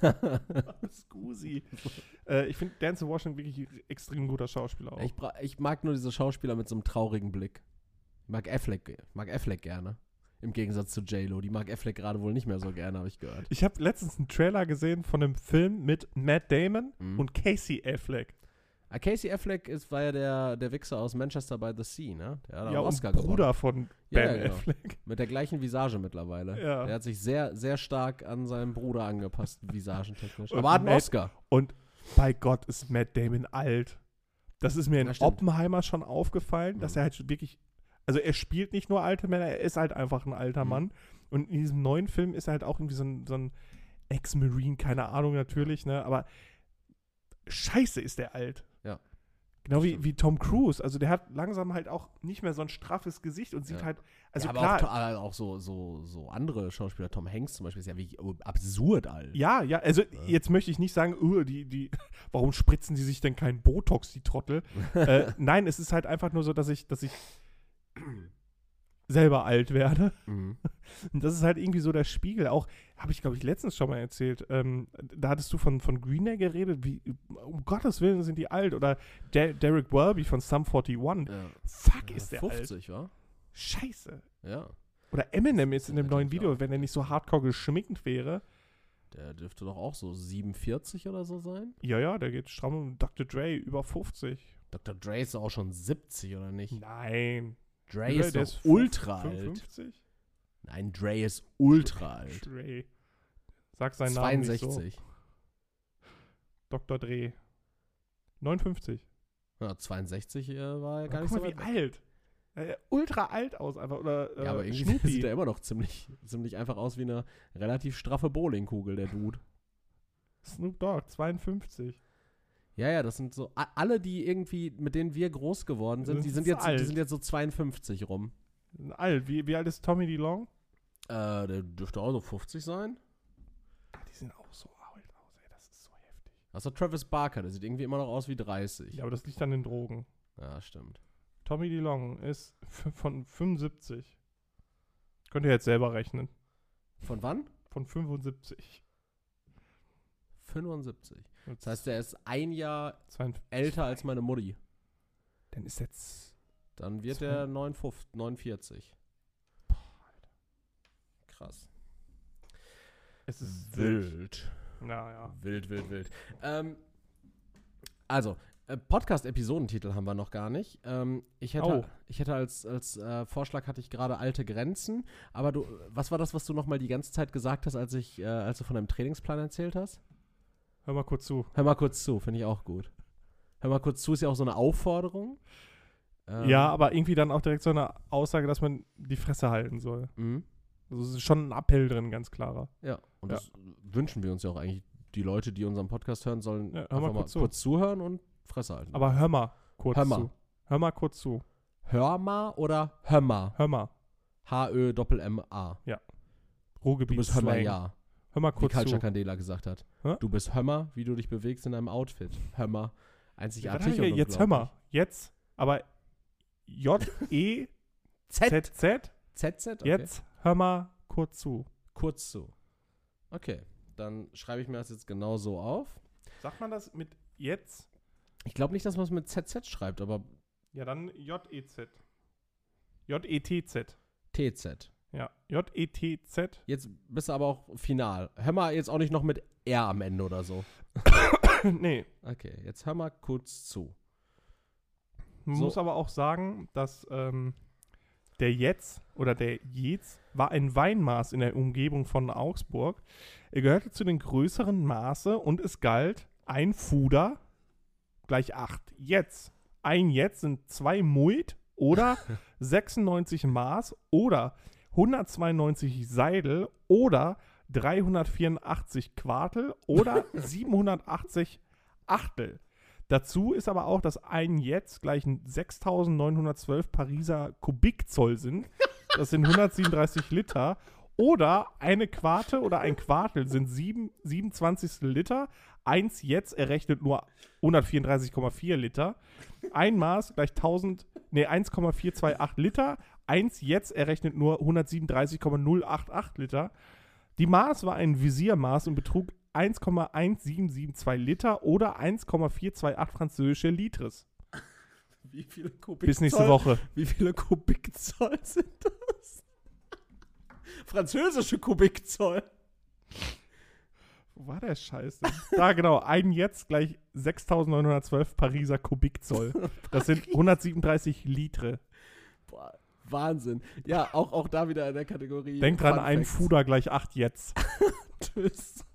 Scusi. Ich finde Denzel Washington wirklich extrem guter Schauspieler auch. Ich mag nur diese Schauspieler mit so einem traurigen Blick. Ich mag Affleck gerne. Im Gegensatz zu J-Lo. Die mag Affleck gerade wohl nicht mehr so gerne, habe ich gehört. Ich habe letztens einen Trailer gesehen von einem Film mit Matt Damon und Casey Affleck. Casey Affleck war ja der Wichser aus Manchester by the Sea, ne? Der hat ja, auch Oscar und Bruder von Ben genau. Affleck. Mit der gleichen Visage mittlerweile. Ja. Der hat sich sehr, sehr stark an seinen Bruder angepasst, visagentechnisch. Aber hat einen Oscar. Und bei Gott ist Matt Damon alt. Das ist mir in Oppenheimer schon aufgefallen, dass er halt wirklich, also er spielt nicht nur alte Männer, er ist halt einfach ein alter Mann. Und in diesem neuen Film ist er halt auch irgendwie so ein Ex-Marine, keine Ahnung natürlich, ne? Aber scheiße ist der alt. Ja. Genau wie Tom Cruise. Also der hat langsam halt auch nicht mehr so ein straffes Gesicht und sieht halt, also ja, klar. Aber auch so andere Schauspieler, Tom Hanks zum Beispiel, ist ja wie absurd alt. Ja, also jetzt möchte ich nicht sagen, warum spritzen die sich denn kein Botox, die Trottel? Nein, es ist halt einfach nur so, dass ich selber alt werde. Und das ist halt irgendwie so der Spiegel. Auch, habe ich, glaube ich, letztens schon mal erzählt, da hattest du von Green Day geredet, wie, um Gottes Willen sind die alt. Oder Derek Welby von Sum 41. Ja. Fuck, ist der 50, alt. Wa? Scheiße. Ja. Oder Eminem jetzt in dem neuen Video, wenn er nicht so hardcore geschminkt wäre. Der dürfte doch auch so 47 oder so sein. Ja, der geht stramm um Dr. Dre über 50. Dr. Dre ist auch schon 70, oder nicht? Nein. Dre ist doch ultra 55? alt. Nein, Dre ist ultra alt. Dre. Sag seinen Namen 62. nicht so. Dr. Dre. 59. Ja, 62 war ja gar nicht guck so mal, weit wie alt. Ultra alt aus einfach. Oder, ja, aber irgendwie Snoopy. sieht er immer noch ziemlich einfach aus wie eine relativ straffe Bowlingkugel, der Dude. Snoop Dogg, 52. Ja, das sind so, alle, die irgendwie, mit denen wir groß geworden sind, die sind jetzt so 52 rum. Alt. Wie alt ist Tommy DeLonge? Der dürfte auch so 50 sein. Die sehen auch so alt aus, ey. Das ist so heftig. Das ist Travis Barker, der sieht irgendwie immer noch aus wie 30. Ja, aber das liegt an den Drogen. Ja, stimmt. Tommy DeLonge ist von 75. Könnt ihr jetzt selber rechnen. Von wann? Von 75. 75. Das heißt, der ist ein Jahr 52. älter als meine Mutti. Dann ist jetzt... Dann wird er 49. Boah, Alter. Krass. Es ist wild. Naja. Wild. Also, Podcast-Episodentitel haben wir noch gar nicht. Ich hätte als Vorschlag hatte ich gerade alte Grenzen. Aber was war das, was du noch mal die ganze Zeit gesagt hast, als du von deinem Trainingsplan erzählt hast? Hör mal kurz zu. Hör mal kurz zu, finde ich auch gut. Hör mal kurz zu ist ja auch so eine Aufforderung. Ja, aber irgendwie dann auch direkt so eine Aussage, dass man die Fresse halten soll. Mhm. Also es ist schon ein Appell drin, ganz klarer. Ja, und das wünschen wir uns ja auch eigentlich. Die Leute, die unseren Podcast hören, sollen Ja, einfach mal kurz zuhören und Fresse halten. Aber hör mal kurz zu. Hör mal kurz zu. Hörma oder Hömmer? Hör mal. H-Ö-M-M-A. Ruhrgebiet. Du bist Hömmer, ja. Hör mal Wie kurz Culture zu. Candela gesagt hat. Hä? Du bist Hömmer, wie du dich bewegst in deinem Outfit. Hömmer. Einzigartig und Jetzt hör mal. Jetzt. Aber J-E-Z-Z. ZZ? Okay. Jetzt hör mal kurz zu. Kurz zu. Okay, dann schreibe ich mir das jetzt genau so auf. Sagt man das mit jetzt? Ich glaube nicht, dass man es mit ZZ schreibt, aber Ja, dann J-E-Z. J-E-T-Z. TZ. Ja, J-E-T-Z. Jetzt bist du aber auch final. Hör mal jetzt auch nicht noch mit R am Ende oder so. Nee. Okay, jetzt hör mal kurz zu. Man So. muss aber auch sagen, dass der Jetz oder der Jetz war ein Weinmaß in der Umgebung von Augsburg. Er gehörte zu den größeren Maße und es galt ein Fuder gleich 8 Jetz. Ein Jetz sind 2 Mult oder 96 Maß oder 192 Seidel oder 384 Quartel oder 780 Achtel. Dazu ist aber auch, dass ein Jetz gleich 6.912 Pariser Kubikzoll sind. Das sind 137 Liter. Oder eine Quarte oder ein Quartel sind 27 Liter. 1 Jetz errechnet nur 134,4 Liter. Ein Maß gleich 1,428 Liter. 1 Jetz errechnet nur 137,088 Liter. Die Maß war ein Visiermaß und betrug 1,1772 Liter oder 1,428 französische Litres. Wie viele Kubikzoll? Bis nächste Woche. Wie viele Kubikzoll sind das? Französische Kubikzoll. Wo war der Scheiß denn? Da genau, ein Jetz gleich 6.912 Pariser Kubikzoll. Das sind 137 Liter. Boah, Wahnsinn. Ja, auch da wieder in der Kategorie. Denk dran, Fun ein Facts. Fuder gleich 8 Jetz. Tschüss.